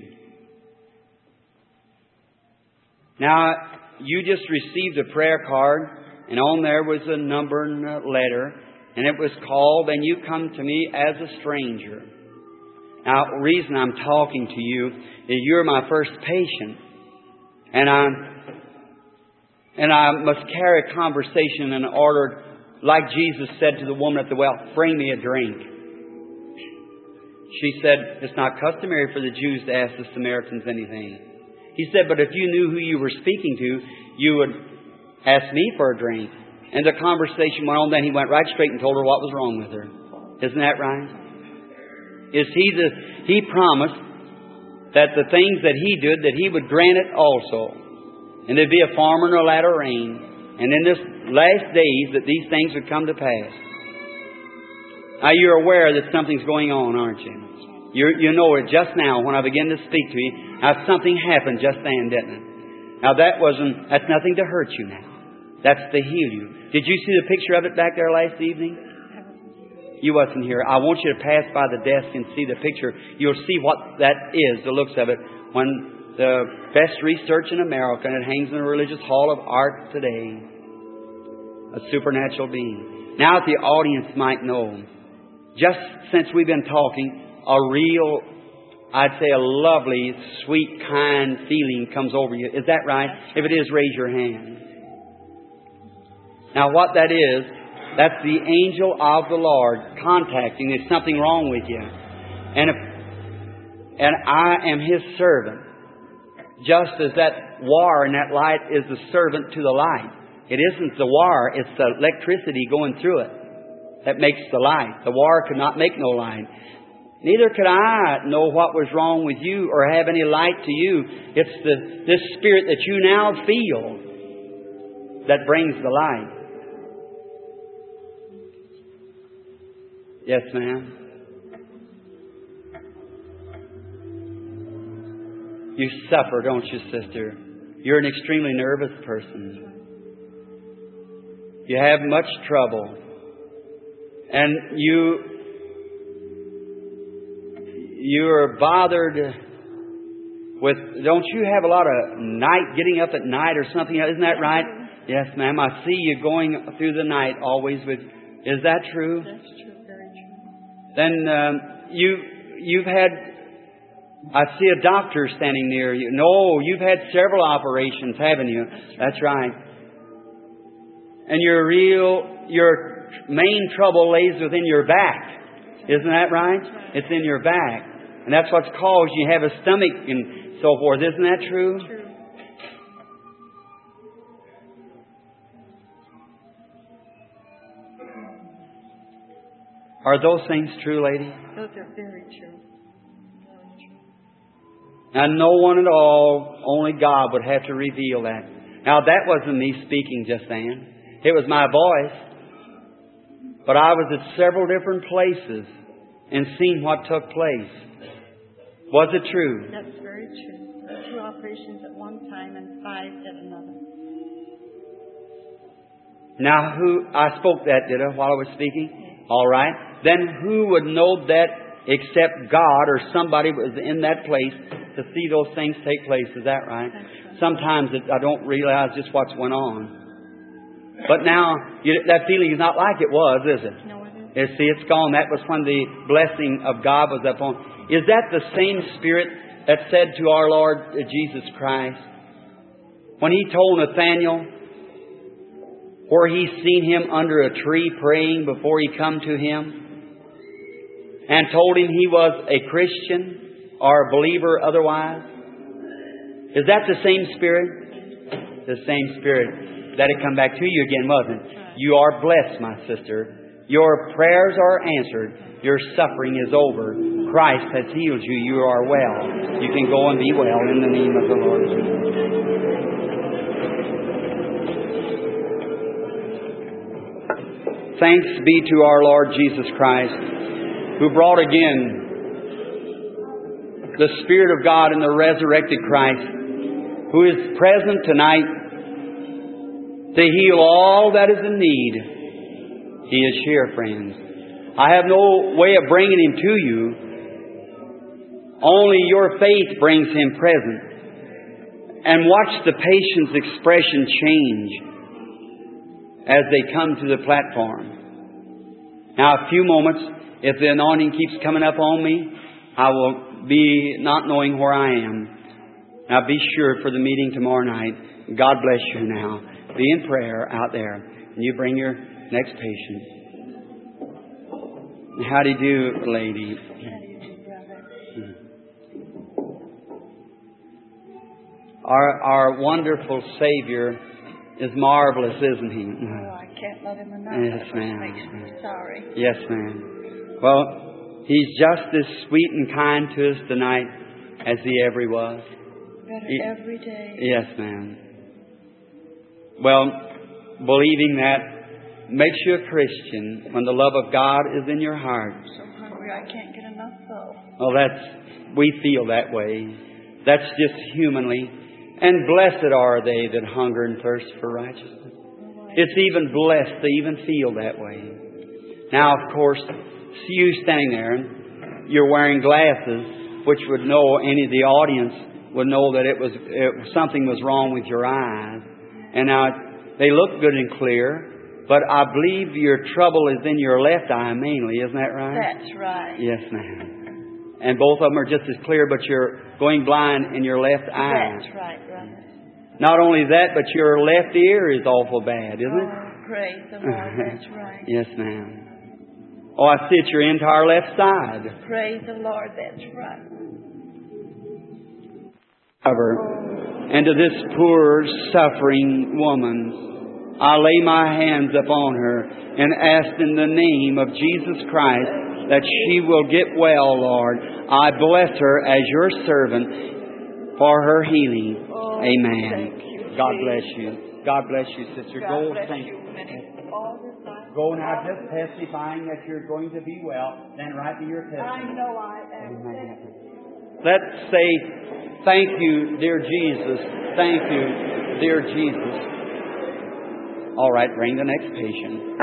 Now, you just received a prayer card And on there was a number and a letter. And it was called, And You Come to Me as a Stranger. Now, the reason I'm talking to you is you're my first patient. And I'm, and I must carry a conversation in order, like Jesus said to the woman at the well, bring me a drink. She said, it's not customary for the Jews to ask the Samaritans anything. He said, but if you knew who you were speaking to, you would ask me for a drink. And the conversation went on. Then he went right straight and told her what was wrong with her. Isn't that right? Is he the, he promised that the things that he did, that he would grant it also. And there'd be a farmer and a latter rain. And in this last days that these things would come to pass. Now you're aware that something's going on, aren't you? You you know it just now when I begin to speak to you. Now something happened just then, didn't it? Now that wasn't, that's nothing to hurt you now. That's to heal you. Did you see the picture of it back there last evening? You wasn't here. I want you to pass by the desk and see the picture. You'll see what that is, the looks of it, when the best research in America, and it hangs in the Religious Hall of Art today. A supernatural being. Now that the audience might know, just since we've been talking, a real, I'd say a lovely, sweet, kind feeling comes over you. Is that right? If it is, raise your hand. Now what that is, that's the angel of the Lord contacting. There's something wrong with you. And if, and I am His servant. Just as that wire and that light is the servant to the light. It isn't the wire, it's the electricity going through it that makes the light. The wire could not make no light. Neither could I know what was wrong with you or have any light to you. It's the this spirit that you now feel that brings the light. Yes, ma'am. You suffer, don't you, sister? You're an extremely nervous person. You have much trouble. And you, you're bothered with, don't you have a lot of night, getting up at night or something? Isn't that right? Yes, ma'am. I see you going through the night always with, is that true? That's true, very true. Then um, you, you've had, I see a doctor standing near you. No, you've had several operations, haven't you? That's right. And your real, your main trouble lays within your back. Isn't that right? It's in your back. And that's what's caused you have a stomach and so forth. Isn't that true? True. Are those things true, lady? Those are very true. And no one at all, only God would have to reveal that. Now that wasn't me speaking just then. It was my voice. But I was at several different places and seen what took place. Was it true? That's very true. There were two operations at one time and five at another. Now who, I spoke that, did I, while I was speaking? All right. Then who would know that except God or somebody was in that place to see those things take place? Is that right? Right. Sometimes it, I don't realize just what's went on. But now, you, that feeling is not like it was, is it? No, it isn't. You see, it's gone. That was when the blessing of God was upon. Is that the same Spirit that said to our Lord Jesus Christ, when He told Nathanael, where he seen him under a tree praying before He come to him, and told him he was a Christian or a believer otherwise? Is that the same Spirit? The same Spirit. That had come back to you again, wasn't it? You are blessed, my sister. Your prayers are answered. Your suffering is over. Christ has healed you. You are well. You can go and be well in the name of the Lord Jesus. Thanks be to our Lord Jesus Christ, who brought again the Spirit of God in the resurrected Christ, who is present tonight to heal all that is in need. He is here, friends. I have no way of bringing Him to you. Only your faith brings Him present. And watch the patient's expression change as they come to the platform. Now, a few moments, if the anointing keeps coming up on me, I will be not knowing where I am. Now, be sure for the meeting tomorrow night. God bless you now. Be in prayer out there. And you bring your next patient. How do you do, lady? Our, our wonderful Savior is marvelous, isn't He? Oh, I can't let Him enough. Yes, ma'am. That makes me sorry. Yes, ma'am. Well, He's just as sweet and kind to us tonight as He ever was. Better He, every day. Yes, ma'am. Well, believing that makes you a Christian when the love of God is in your heart. I'm so hungry I can't get enough though. Well, that's, we feel that way. That's just humanly. And blessed are they that hunger and thirst for righteousness. It's even blessed to even feel that way. Now, of course, see you standing there, and you're wearing glasses, which would know, any of the audience would know that it was it, something was wrong with your eyes. And now, they look good and clear, but I believe your trouble is in your left eye mainly. Isn't that right? That's right. Yes, ma'am. And both of them are just as clear, but you're going blind in your left eye. That's right, brother. Not only that, but your left ear is awful bad, isn't it? Oh, praise the Lord. That's right. Yes, ma'am. Oh, I see it's your entire left side. Praise the Lord. That's right. And to this poor, suffering woman, I lay my hands upon her and ask in the name of Jesus Christ that she will get well, Lord. I bless her as your servant for her healing. Oh, amen. thank you, God Jesus. bless you. God bless you, sister. God Go, bless thank you. Many, all this life. Go now, just testifying that you're going to be well. Then write me your I testimony. know I am. Amen. Let's say, thank you, dear Jesus. Thank you, dear Jesus. All right, bring the next patient.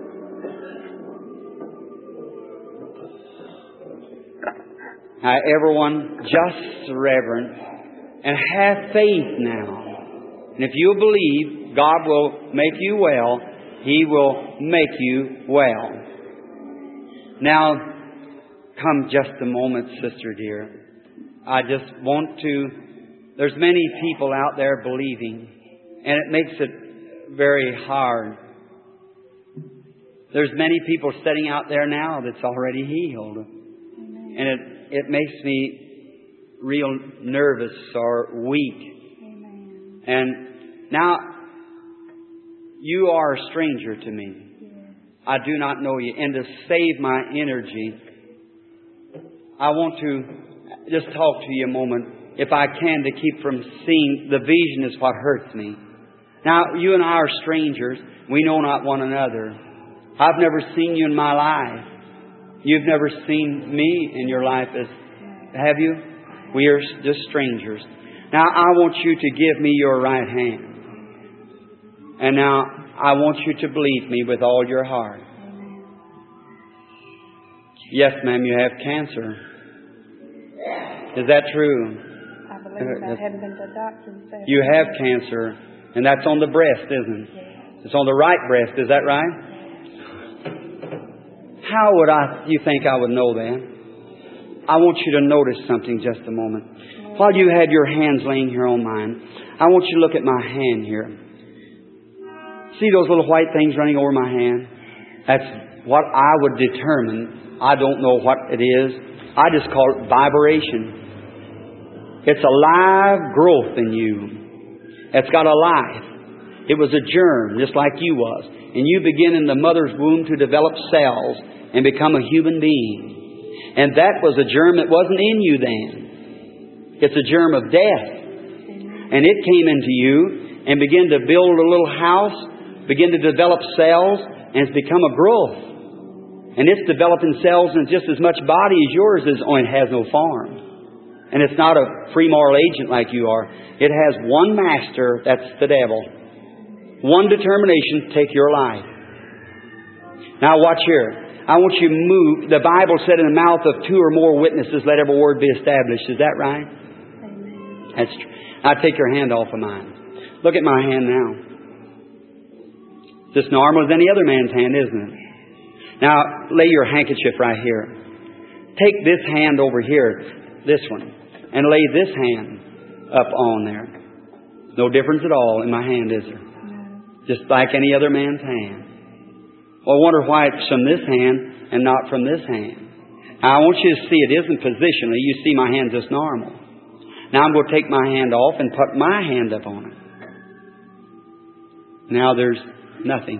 Now, everyone, just reverence and have faith now. And if you believe God will make you well, He will make you well. Now, come just a moment, sister dear. I just want to... There's many people out there believing, and it makes it very hard. There's many people sitting out there now that's already healed. And it, it makes me real nervous or weak. Amen. And now, you are a stranger to me. Yes. I do not know you. And to save my energy, I want to just talk to you a moment, if I can, to keep from seeing. The vision is what hurts me. Now, you and I are strangers. We know not one another. I've never seen you in my life. You've never seen me in your life, as, have you? We are just strangers. Now, I want you to give me your right hand. And now, I want you to believe me with all your heart. Yes, ma'am, you have cancer. Is that true? I believe I haven't been to the doctor and said You have cancer, and that's on the breast, isn't it? yes. It's on the right breast, is that right? How would I, you think I would know that? I want you to notice something just a moment. While you had your hands laying here on mine, I want you to look at my hand here. See those little white things running over my hand? That's what I would determine. I don't know what it is. I just call it vibration. It's a live growth in you. It's got a life. It was a germ, just like you was. And you begin in the mother's womb to develop cells and become a human being. And that was a germ that wasn't in you then. It's a germ of death. And it came into you and began to build a little house, begin to develop cells, and it's become a growth. And it's developing cells in just as much body as yours is. Oh, it has no farm. And it's not a free moral agent like you are. It has one master, that's the devil. One determination, take your life. Now watch here. I want you to move. The Bible said in the mouth of two or more witnesses, let every word be established. Is that right? Amen. That's true. Now take your hand off of mine. Look at my hand now. It's as normal as any other man's hand, isn't it? Now, lay your handkerchief right here. Take this hand over here, this one, and lay this hand up on there. No difference at all in my hand, is there? Just like any other man's hand. Well, I wonder why it's from this hand and not from this hand. Now, I want you to see it isn't positionally. You see my hand just normal. Now I'm going to take my hand off and put my hand up on it. Now there's nothing.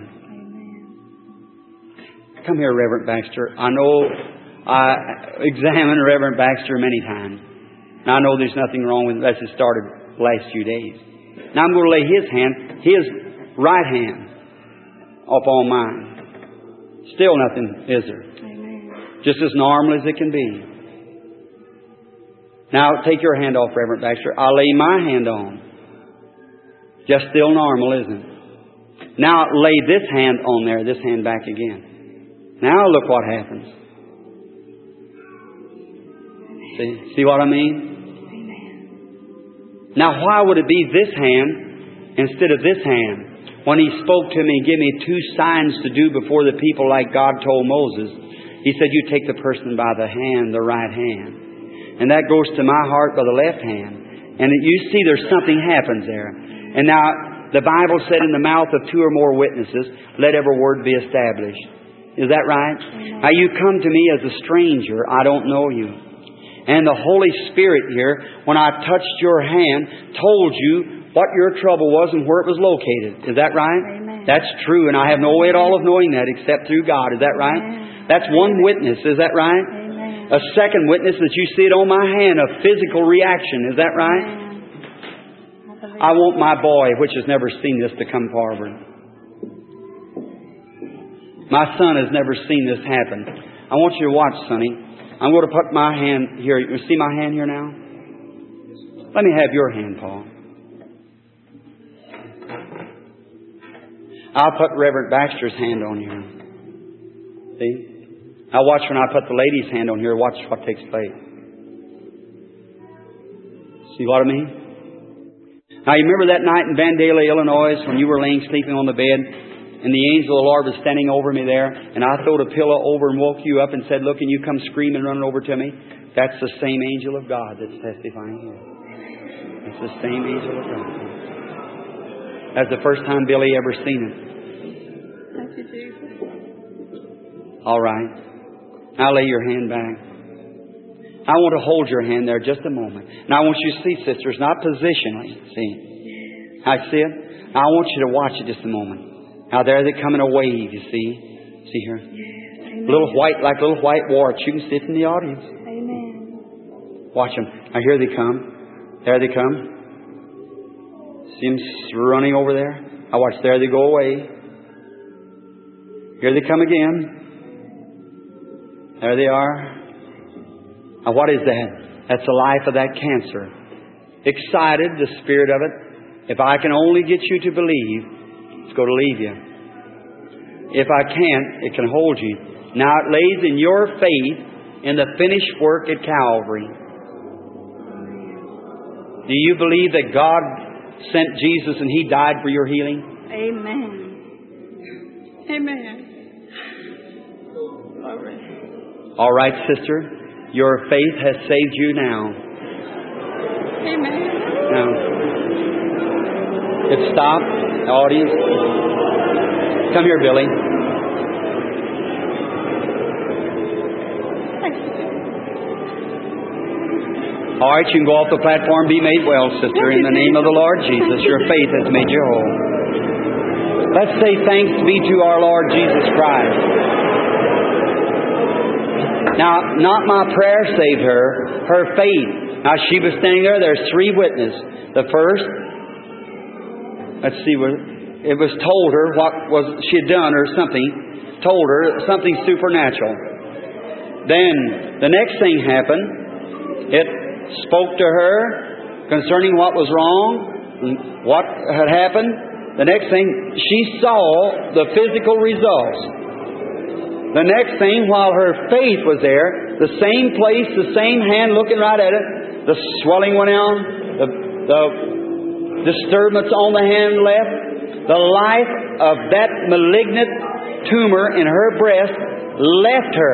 Come here, Reverend Baxter. I know I examined Reverend Baxter many times. And I know there's nothing wrong with it unless it started the last few days. Now I'm going to lay his hand, his right hand, up on mine. Still nothing, is there? Amen. Just as normal as it can be. Now take your hand off, Reverend Baxter. I'll lay my hand on. Just still normal, isn't it? Now lay this hand on there, this hand back again. Now look what happens. See, see what I mean? Amen. Now why would it be this hand instead of this hand? When He spoke to me and gave me two signs to do before the people like God told Moses, He said, you take the person by the hand, the right hand. And that goes to my heart by the left hand. And you see there's something happens there. And now the Bible said in the mouth of two or more witnesses, let every word be established. Is that right? Amen. Now you come to me as a stranger. I don't know you. And the Holy Spirit here, when I touched your hand, told you what your trouble was and where it was located. Is that right? Amen. That's true. And I have no way at all of knowing that except through God. Is that right? Amen. That's one witness. Is that right? Amen. A second witness that you see it on my hand, a physical reaction. Is that right? Amen. I want my boy, which has never seen this, to come forward. My son has never seen this happen. I want you to watch, Sonny. I'm going to put my hand here. You see my hand here now? Let me have your hand, Paul. I'll put Reverend Baxter's hand on here. See? Now watch when I put the lady's hand on here. Watch what takes place. See what I mean? Now you remember that night in Vandalia, Illinois, when you were laying sleeping on the bed? And the angel of the Lord was standing over me there. And I throwed a pillow over and woke you up and said, look, and you come screaming, running over to me. That's the same angel of God that's testifying here. It's the same angel of God. That's the first time Billy ever seen it. Thank you, Jesus. All right. Now lay your hand back. I want to hold your hand there just a moment. Now I want you to see, sisters, not positionally. See? I see it? Now I want you to watch it just a moment. Now there they come in a wave, you see. See here? Yes, little white, like little white warts. You can sit in the audience. Amen. Watch them. Now here they come. There they come. See them running over there? Now watch, there they go away. Here they come again. There they are. Now what is that? That's the life of that cancer. Excited, the spirit of it. If I can only get you to believe, it's going to leave you. If I can't, it can hold you. Now it lays in your faith in the finished work at Calvary. Do you believe that God sent Jesus and He died for your healing? Amen. Amen. Glory. All right, sister. Your faith has saved you now. Amen. Now, it's stopped. Audience. Come here, Billy. All right, you can go off the platform, be made well, sister. In the name of the Lord Jesus, your faith has made you whole. Let's say thanks be to our Lord Jesus Christ. Now, not my prayer saved her, her faith. Now, she was standing there. There's three witnesses. The first, let's see, it was told her what was she had done or something. Told her something supernatural. Then the next thing happened. It spoke to her concerning what was wrong, what had happened. The next thing, she saw the physical results. The next thing, while her faith was there, the same place, the same hand looking right at it, the swelling went down, the, the disturbance on the hand left, The life of that malignant tumor in her breast left her.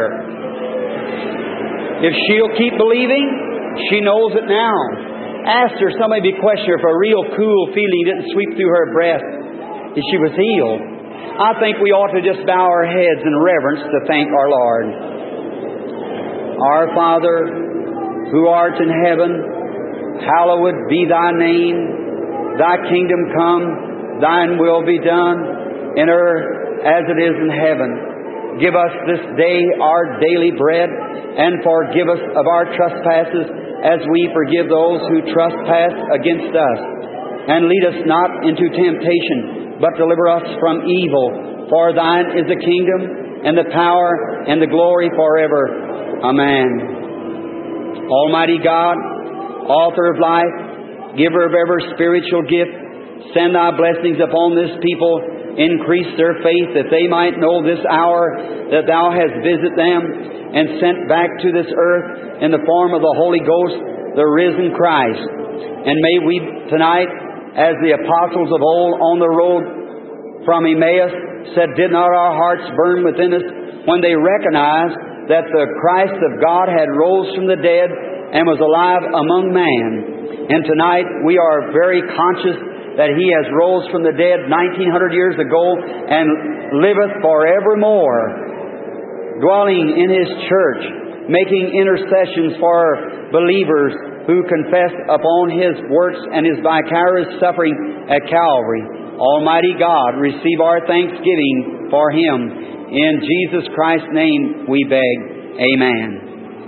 If she'll keep believing, she knows it now. Asked her, somebody be questioned her if a real cool feeling didn't sweep through her breast, if she was healed. I think we ought to just bow our heads in reverence to thank our Lord. Our Father, who art in heaven, hallowed be Thy name. Thy kingdom come, Thine will be done in earth as it is in heaven. Give us this day our daily bread, and forgive us of our trespasses as we forgive those who trespass against us. And lead us not into temptation, but deliver us from evil. For Thine is the kingdom, and the power, and the glory forever. Amen. Almighty God, author of life, giver of every spiritual gift, send Thy blessings upon this people. Increase their faith that they might know this hour that Thou hast visited them and sent back to this earth in the form of the Holy Ghost, the risen Christ. And may we tonight, as the apostles of old on the road from Emmaus said, did not our hearts burn within us when they recognized that the Christ of God had rose from the dead and was alive among man? And tonight we are very conscious that He has rose from the dead nineteen hundred years ago and liveth forevermore, dwelling in His church, making intercessions for believers who confess upon His works and His vicarious suffering at Calvary. Almighty God, receive our thanksgiving for Him. In Jesus Christ's name we beg. Amen.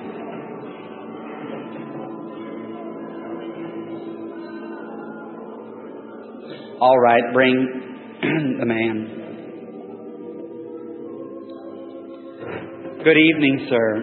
All right, bring the man. Good evening, sir.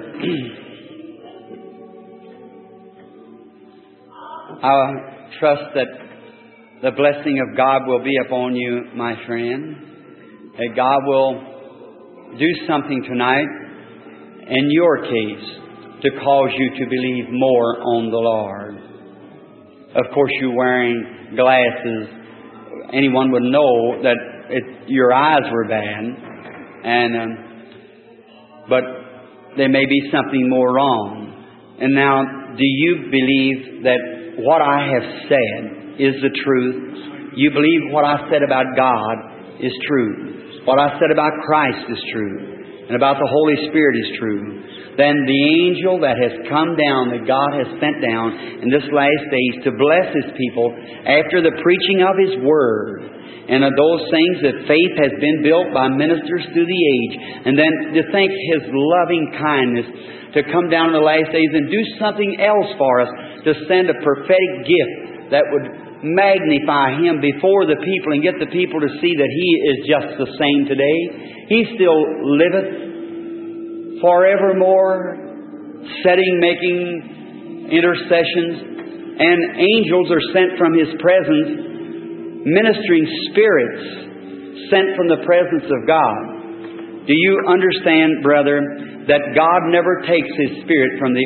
I trust that the blessing of God will be upon you, my friend. That God will do something tonight in your case to cause you to believe more on the Lord. Of course, you're wearing glasses. Anyone would know that it, your eyes were bad, and um, but there may be something more wrong. And now, do you believe that what I have said is the truth? You believe what I said about God is true. What I said about Christ is true. And about the Holy Spirit is true. Then the angel that has come down, that God has sent down in this last days to bless His people after the preaching of His Word, and of those things that faith has been built by ministers through the age, and then to think His loving kindness to come down in the last days and do something else for us, to send a prophetic gift that would magnify Him before the people and get the people to see that He is just the same today. He still liveth forevermore, setting, making intercessions, and angels are sent from His presence, ministering spirits sent from the presence of God. Do you understand, brother, that God never takes His Spirit from the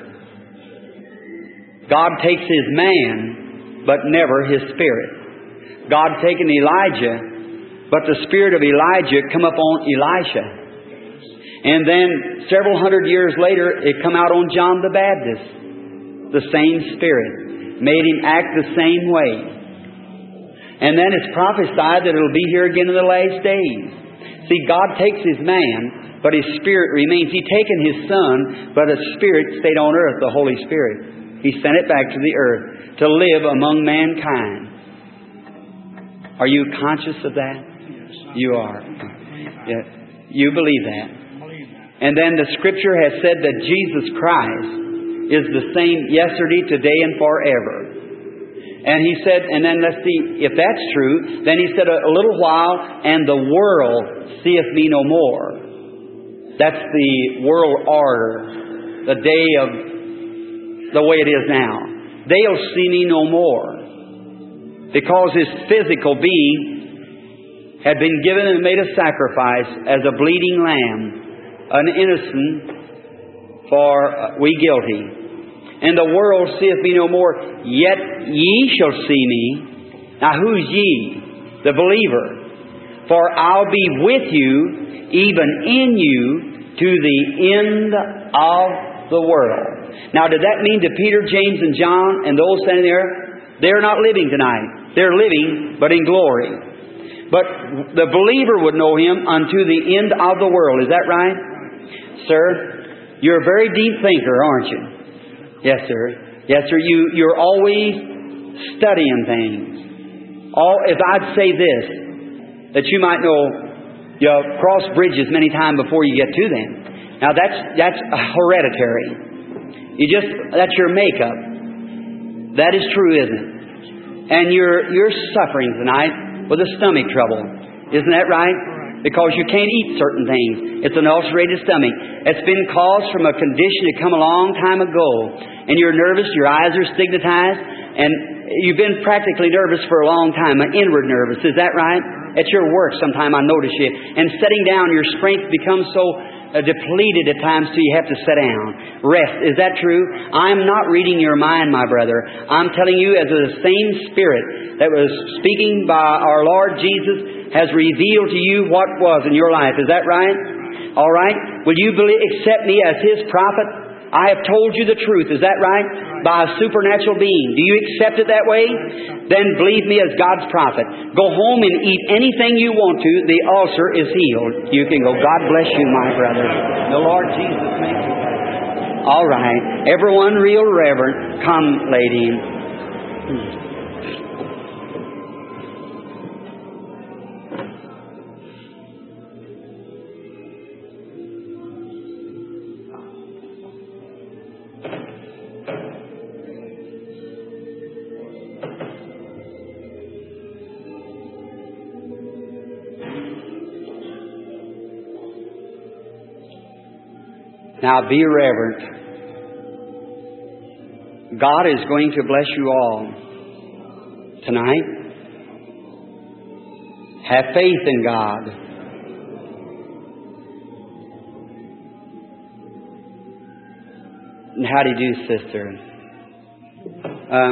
earth? God takes His man, but never His Spirit. God taken Elijah, but the Spirit of Elijah come upon Elisha. And then several hundred years later, it come out on John the Baptist. The same Spirit made him act the same way. And then it's prophesied that it'll be here again in the last days. See, God takes His man, but His Spirit remains. He's taken His Son, but His Spirit stayed on earth, the Holy Spirit. He sent it back to the earth to live among mankind. Are you conscious of that? You are. Yeah. You believe that. And then the Scripture has said that Jesus Christ is the same yesterday, today, and forever. And He said, and then let's see if that's true. Then He said, a, a little while, and the world seeth me no more. That's the world order, the day of the way it is now. They'll see me no more, because His physical being had been given and made a sacrifice as a bleeding lamb, an innocent for uh, we guilty. And the world seeth me no more, yet ye shall see me. Now who's ye? the believer. For I'll be with you, even in you, to the end of the world. Now, did that mean to Peter, James, and John, and those standing there? They're not living tonight. They're living, but in glory. But the believer would know Him unto the end of the world. Is that right? Sir, you're a very deep thinker, aren't you? Yes, sir. Yes, sir. You, you're always studying things. All, if I'd say this, that you might know, you cross bridges many times before you get to them. Now that's that's hereditary. You just that's your makeup. That is true, isn't it? And you're you're suffering tonight with a stomach trouble, isn't that right? Because you can't eat certain things. It's an ulcerated stomach. It's been caused from a condition that come a long time ago, and you're nervous. Your eyes are stigmatized, and you've been practically nervous for a long time. An inward nervous, is that right? At your work sometime I notice you. And sitting down, your strength becomes so uh, depleted at times till you have to sit down. Rest. Is that true? I'm not reading your mind, my brother. I'm telling you as the same Spirit that was speaking by our Lord Jesus has revealed to you what was in your life. Is that right? All right. Will you believe, accept me as His prophet? I have told you the truth. Is that right? By a supernatural being. Do you accept it that way? Then believe me as God's prophet. Go home and eat anything you want to. The ulcer is healed. You can go. God bless you, my brother. The Lord Jesus make you. All right. Everyone real reverent. Come, lady. Now be reverent. God is going to bless you all tonight. Have faith in God. And how do you do, sister? Uh,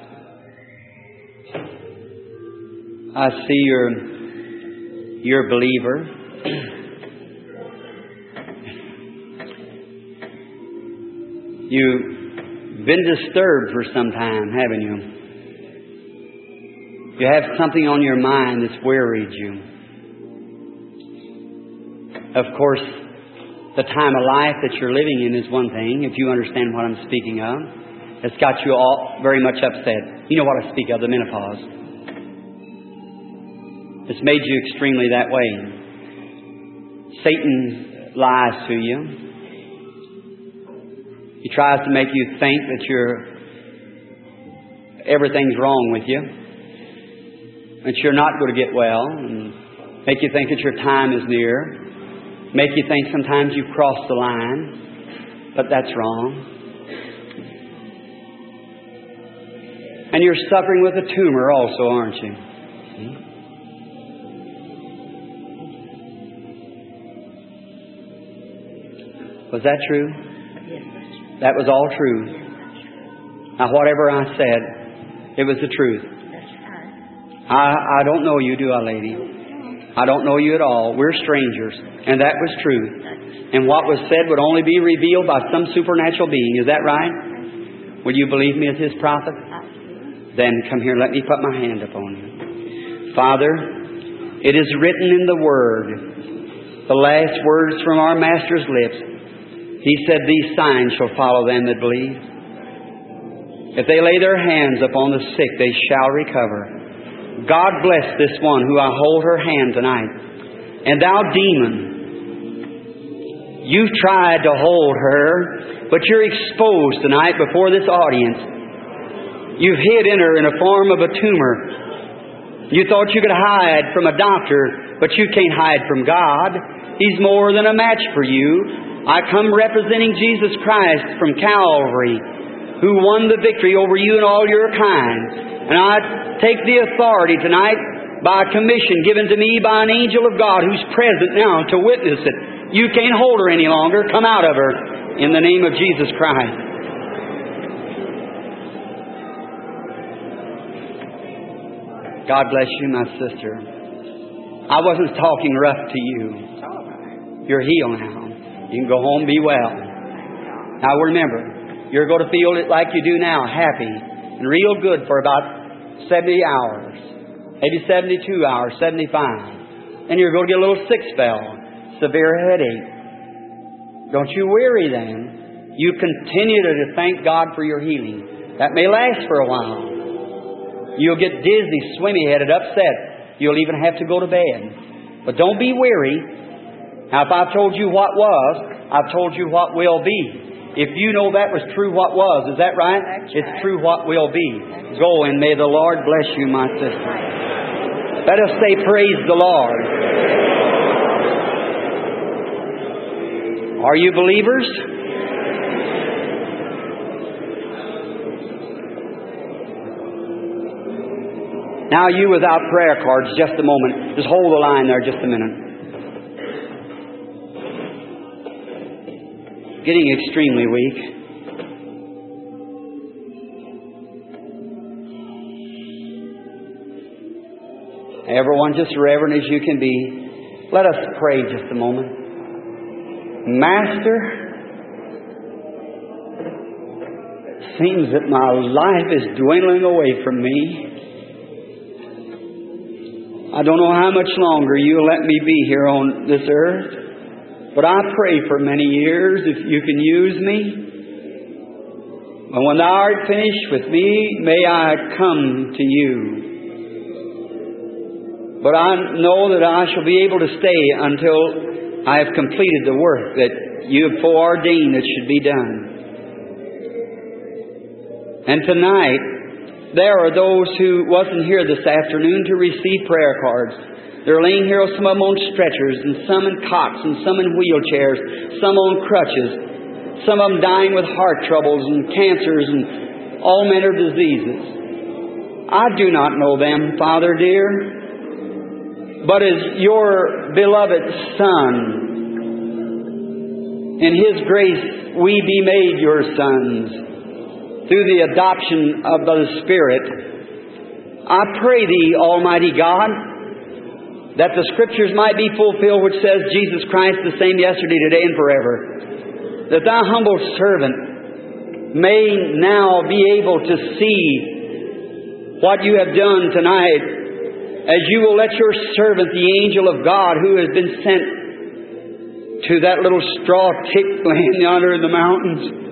I see you're, you're a believer. You've been disturbed for some time, haven't you? You have something on your mind that's worried you. Of course, the time of life that you're living in is one thing, if you understand what I'm speaking of. It's got you all very much upset. You know what I speak of, the menopause. It's made you extremely that way. Satan lies to you. He tries to make you think that you're everything's wrong with you, that you're not going to get well, and make you think that your time is near, make you think sometimes you've crossed the line, but that's wrong. And you're suffering with a tumor also, aren't you? Was that true? That was all true. Now, whatever I said, it was the truth. I, I don't know you, do I, lady? I don't know you at all. We're strangers. And that was true. And what was said would only be revealed by some supernatural being. Is that right? Will you believe me as His prophet? Then come here, let me put my hand upon you. Father, it is written in the Word, the last words from our Master's lips. He said, these signs shall follow them that believe. If they lay their hands upon the sick, they shall recover. God bless this one who I hold her hand tonight. And thou demon, you've tried to hold her, but you're exposed tonight before this audience. You've hid in her in a form of a tumor. You thought you could hide from a doctor, but you can't hide from God. He's more than a match for you. I come representing Jesus Christ from Calvary, who won the victory over you and all your kind. And I take the authority tonight by a commission given to me by an angel of God who's present now to witness it. You can't hold her any longer. Come out of her in the name of Jesus Christ. God bless you, my sister. I wasn't talking rough to you. You're healed now. You can go home and be well. Now remember, you're going to feel it like you do now, happy and real good for about seventy hours. Maybe seventy-two hours, seventy-five. And you're going to get a little sick spell, severe headache. Don't you weary then. You continue to thank God for your healing. That may last for a while. You'll get dizzy, swimmy-headed, upset. You'll even have to go to bed. But don't be weary. Now, if I've told you what was, I've told you what will be. If you know that was true what was, is that right? That's it's right. true what will be. Go and may the Lord bless you, my sister. Let us say, praise the Lord. Are you believers? Now you without prayer cards, just a moment. Just hold the line there just a minute. Getting extremely weak. Everyone just reverent as you can be. Let us pray just a moment. Master, it seems that my life is dwindling away from me. I don't know how much longer you'll let me be here on this earth, but I pray for many years if you can use me. And when thou art finished with me, may I come to you. But I know that I shall be able to stay until I have completed the work that you have foreordained that should be done. And tonight, there are those who wasn't here this afternoon to receive prayer cards. They're laying here, some of them on stretchers, and some in cots, and some in wheelchairs, some on crutches, some of them dying with heart troubles and cancers and all manner of diseases. I do not know them, Father dear, but as your beloved Son, in His grace we be made your sons. Through the adoption of the Spirit, I pray Thee, Almighty God, that the Scriptures might be fulfilled which says Jesus Christ the same yesterday, today, and forever. That Thy humble servant may now be able to see what You have done tonight, as You will let Your servant, the angel of God, who has been sent to that little straw tick land yonder in the mountains,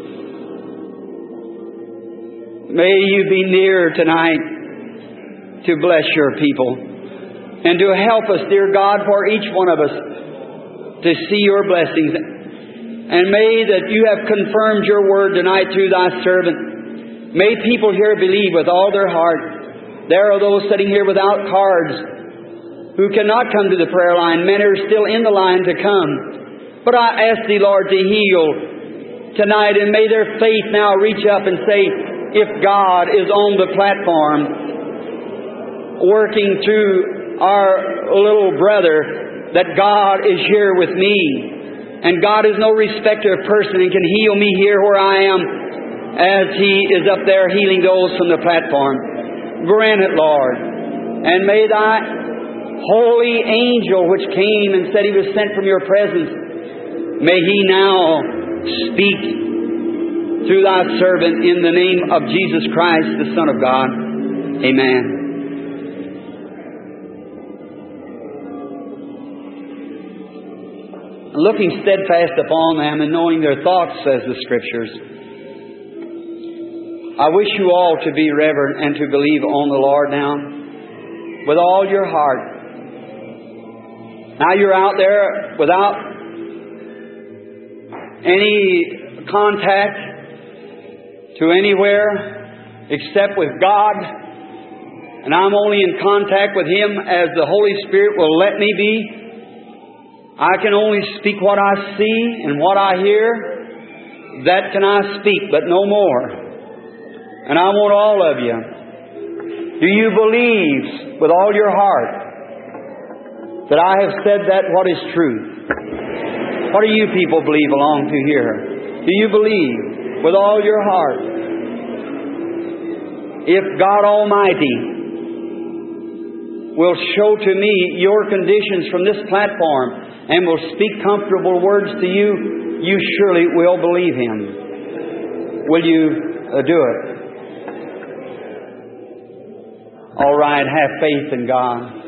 may You be near tonight to bless Your people and to help us, dear God, for each one of us to see Your blessings. And may that You have confirmed Your word tonight through Thy servant. May people here believe with all their heart. There are those sitting here without cards who cannot come to the prayer line. Many are still in the line to come. But I ask Thee, Lord, to heal tonight, and may their faith now reach up and say, if God is on the platform working through our little brother, that God is here with me. And God is no respecter of person and can heal me here where I am as He is up there healing those from the platform. Grant it, Lord. And may Thy holy angel which came and said He was sent from Your presence, may he now speak through Thy servant in the name of Jesus Christ, the Son of God. Amen. Looking steadfast upon them and knowing their thoughts, says the Scriptures, I wish you all to be reverent and to believe on the Lord now with all your heart. Now you're out there without any contact to anywhere except with God, and I'm only in contact with Him as the Holy Spirit will let me be. I can only speak what I see and what I hear. That can I speak, but no more. And I want all of you. Do you believe with all your heart that I have said that what is truth? What do you people believe along to here? Do you believe with all your heart? If God Almighty will show to me your conditions from this platform and will speak comfortable words to you, you surely will believe Him. Will you uh, do it? All right, have faith in God.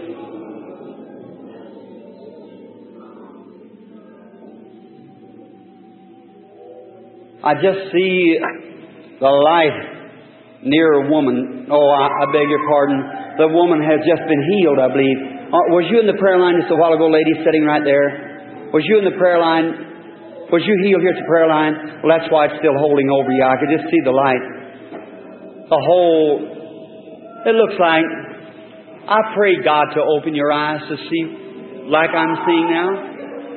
I just see the light near a woman. Oh, I, I beg your pardon. The woman has just been healed, I believe. Uh, was you in the prayer line just a while ago, lady, sitting right there? Was you in the prayer line? Was you healed here at the prayer line? Well, that's why it's still holding over you. I could just see the light. The whole... It looks like... I pray God to open your eyes to see like I'm seeing now.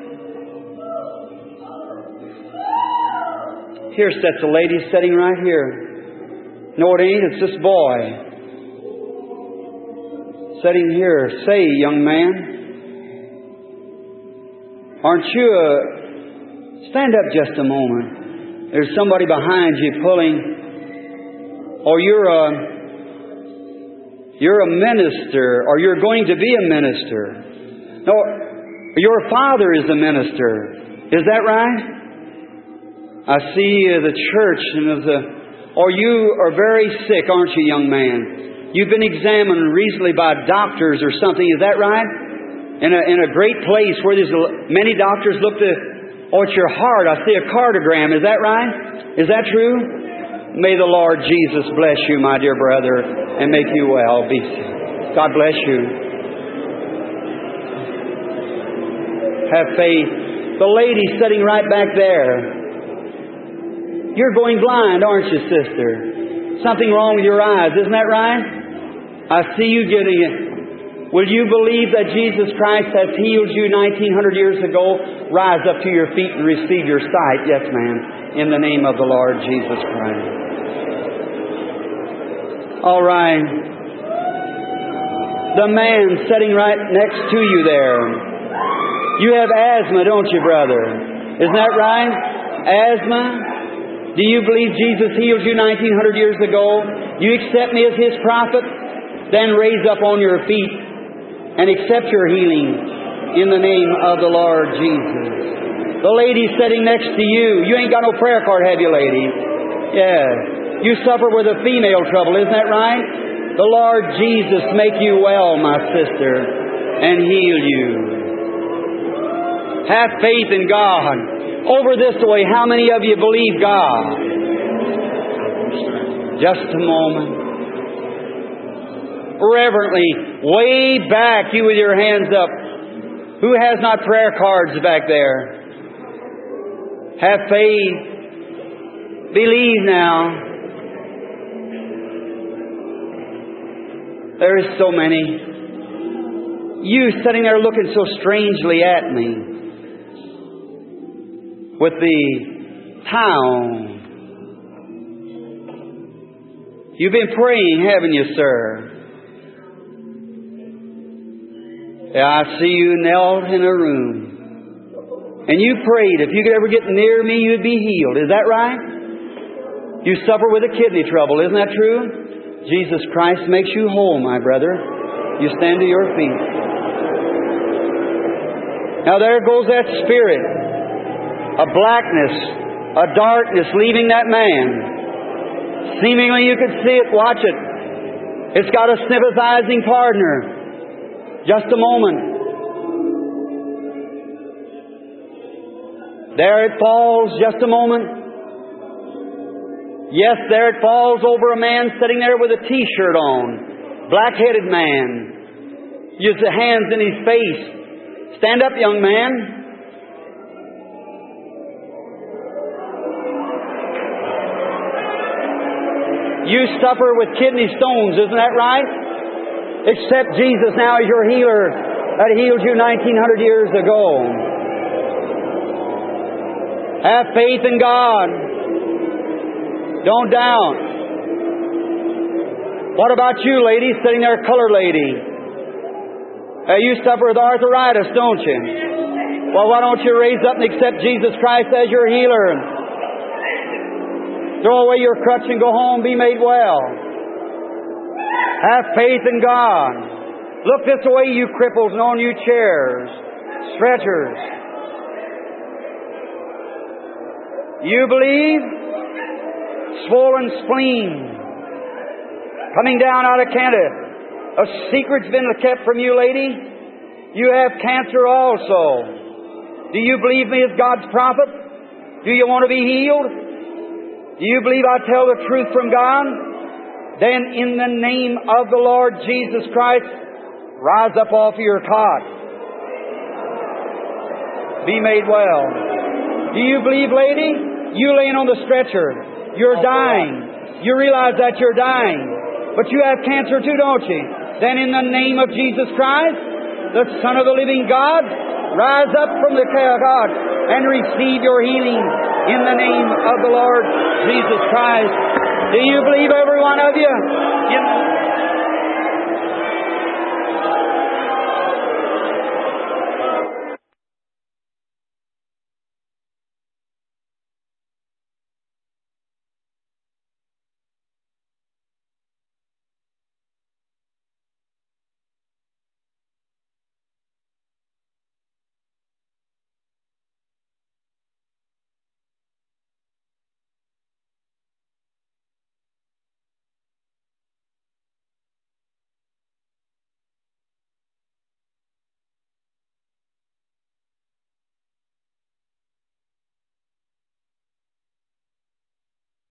Here sits a lady sitting right here. No, it ain't. It's this boy. Sitting here. Say, young man. Aren't you a... Stand up just a moment. There's somebody behind you pulling. Or you're a... You're a minister. Or you're going to be a minister. No, your father is a minister. Is that right? I see uh, the church, and as a, or you are very sick, aren't you, young man? You've been examined recently by doctors or something. Is that right? In a in a great place where there's many doctors look to. Oh, it's your heart. I see a cardiogram. Is that right? Is that true? May the Lord Jesus bless you, my dear brother, and make you well. Be God bless you. Have faith. The lady sitting right back there. You're going blind, aren't you, sister? Something wrong with your eyes, isn't that right? I see you getting it. Will you believe that Jesus Christ has healed you nineteen hundred years ago? Rise up to your feet and receive your sight. Yes, ma'am. In the name of the Lord Jesus Christ. All right. The man sitting right next to you there. You have asthma, don't you, brother? Isn't that right? Asthma? Do you believe Jesus healed you nineteen hundred years ago? You accept me as His prophet? Then raise up on your feet and accept your healing in the name of the Lord Jesus. The lady sitting next to you, you ain't got no prayer card, have you, lady? Yeah. You suffer with a female trouble, isn't that right? The Lord Jesus make you well, my sister, and heal you. Have faith in God. Over this way, how many of you believe God? Just a moment. Reverently, way back, you with your hands up. Who has not prayer cards back there? Have faith. Believe now. There is so many. You sitting there looking so strangely at me. With the town. You've been praying, haven't you, sir? Yeah, I see you knelt in a room. And you prayed, if you could ever get near me, you'd be healed. Is that right? You suffer with a kidney trouble, isn't that true? Jesus Christ makes you whole, my brother. You stand to your feet. Now there goes that spirit. A blackness, a darkness leaving that man. Seemingly you could see it, watch it. It's got a sympathizing partner. Just a moment. There it falls, just a moment. Yes, there it falls over a man sitting there with a t-shirt on. Black-headed man. Use the hands in his face. Stand up, young man. You suffer with kidney stones, isn't that right? Accept Jesus now as your healer that healed you nineteen hundred years ago. Have faith in God. Don't doubt. What about you, lady, sitting there, colored lady? Uh, you suffer with arthritis, don't you? Well, why don't you raise up and accept Jesus Christ as your healer? Throw away your crutch and go home, be made well. Have faith in God. Look this way, you cripples, and on you chairs, stretchers. You believe? Swollen spleen. Coming down out of Canada. A secret's been kept from you, lady. You have cancer also. Do you believe me as God's prophet? Do you want to be healed? Do you believe I tell the truth from God? Then in the name of the Lord Jesus Christ, rise up off of your cot. Be made well. Do you believe, lady? You laying on the stretcher. You're dying. You realize that you're dying. But you have cancer too, don't you? Then in the name of Jesus Christ, the Son of the living God, rise up from the cot and receive your healing in the name of the Lord Jesus Christ. Do you believe, every one of you? In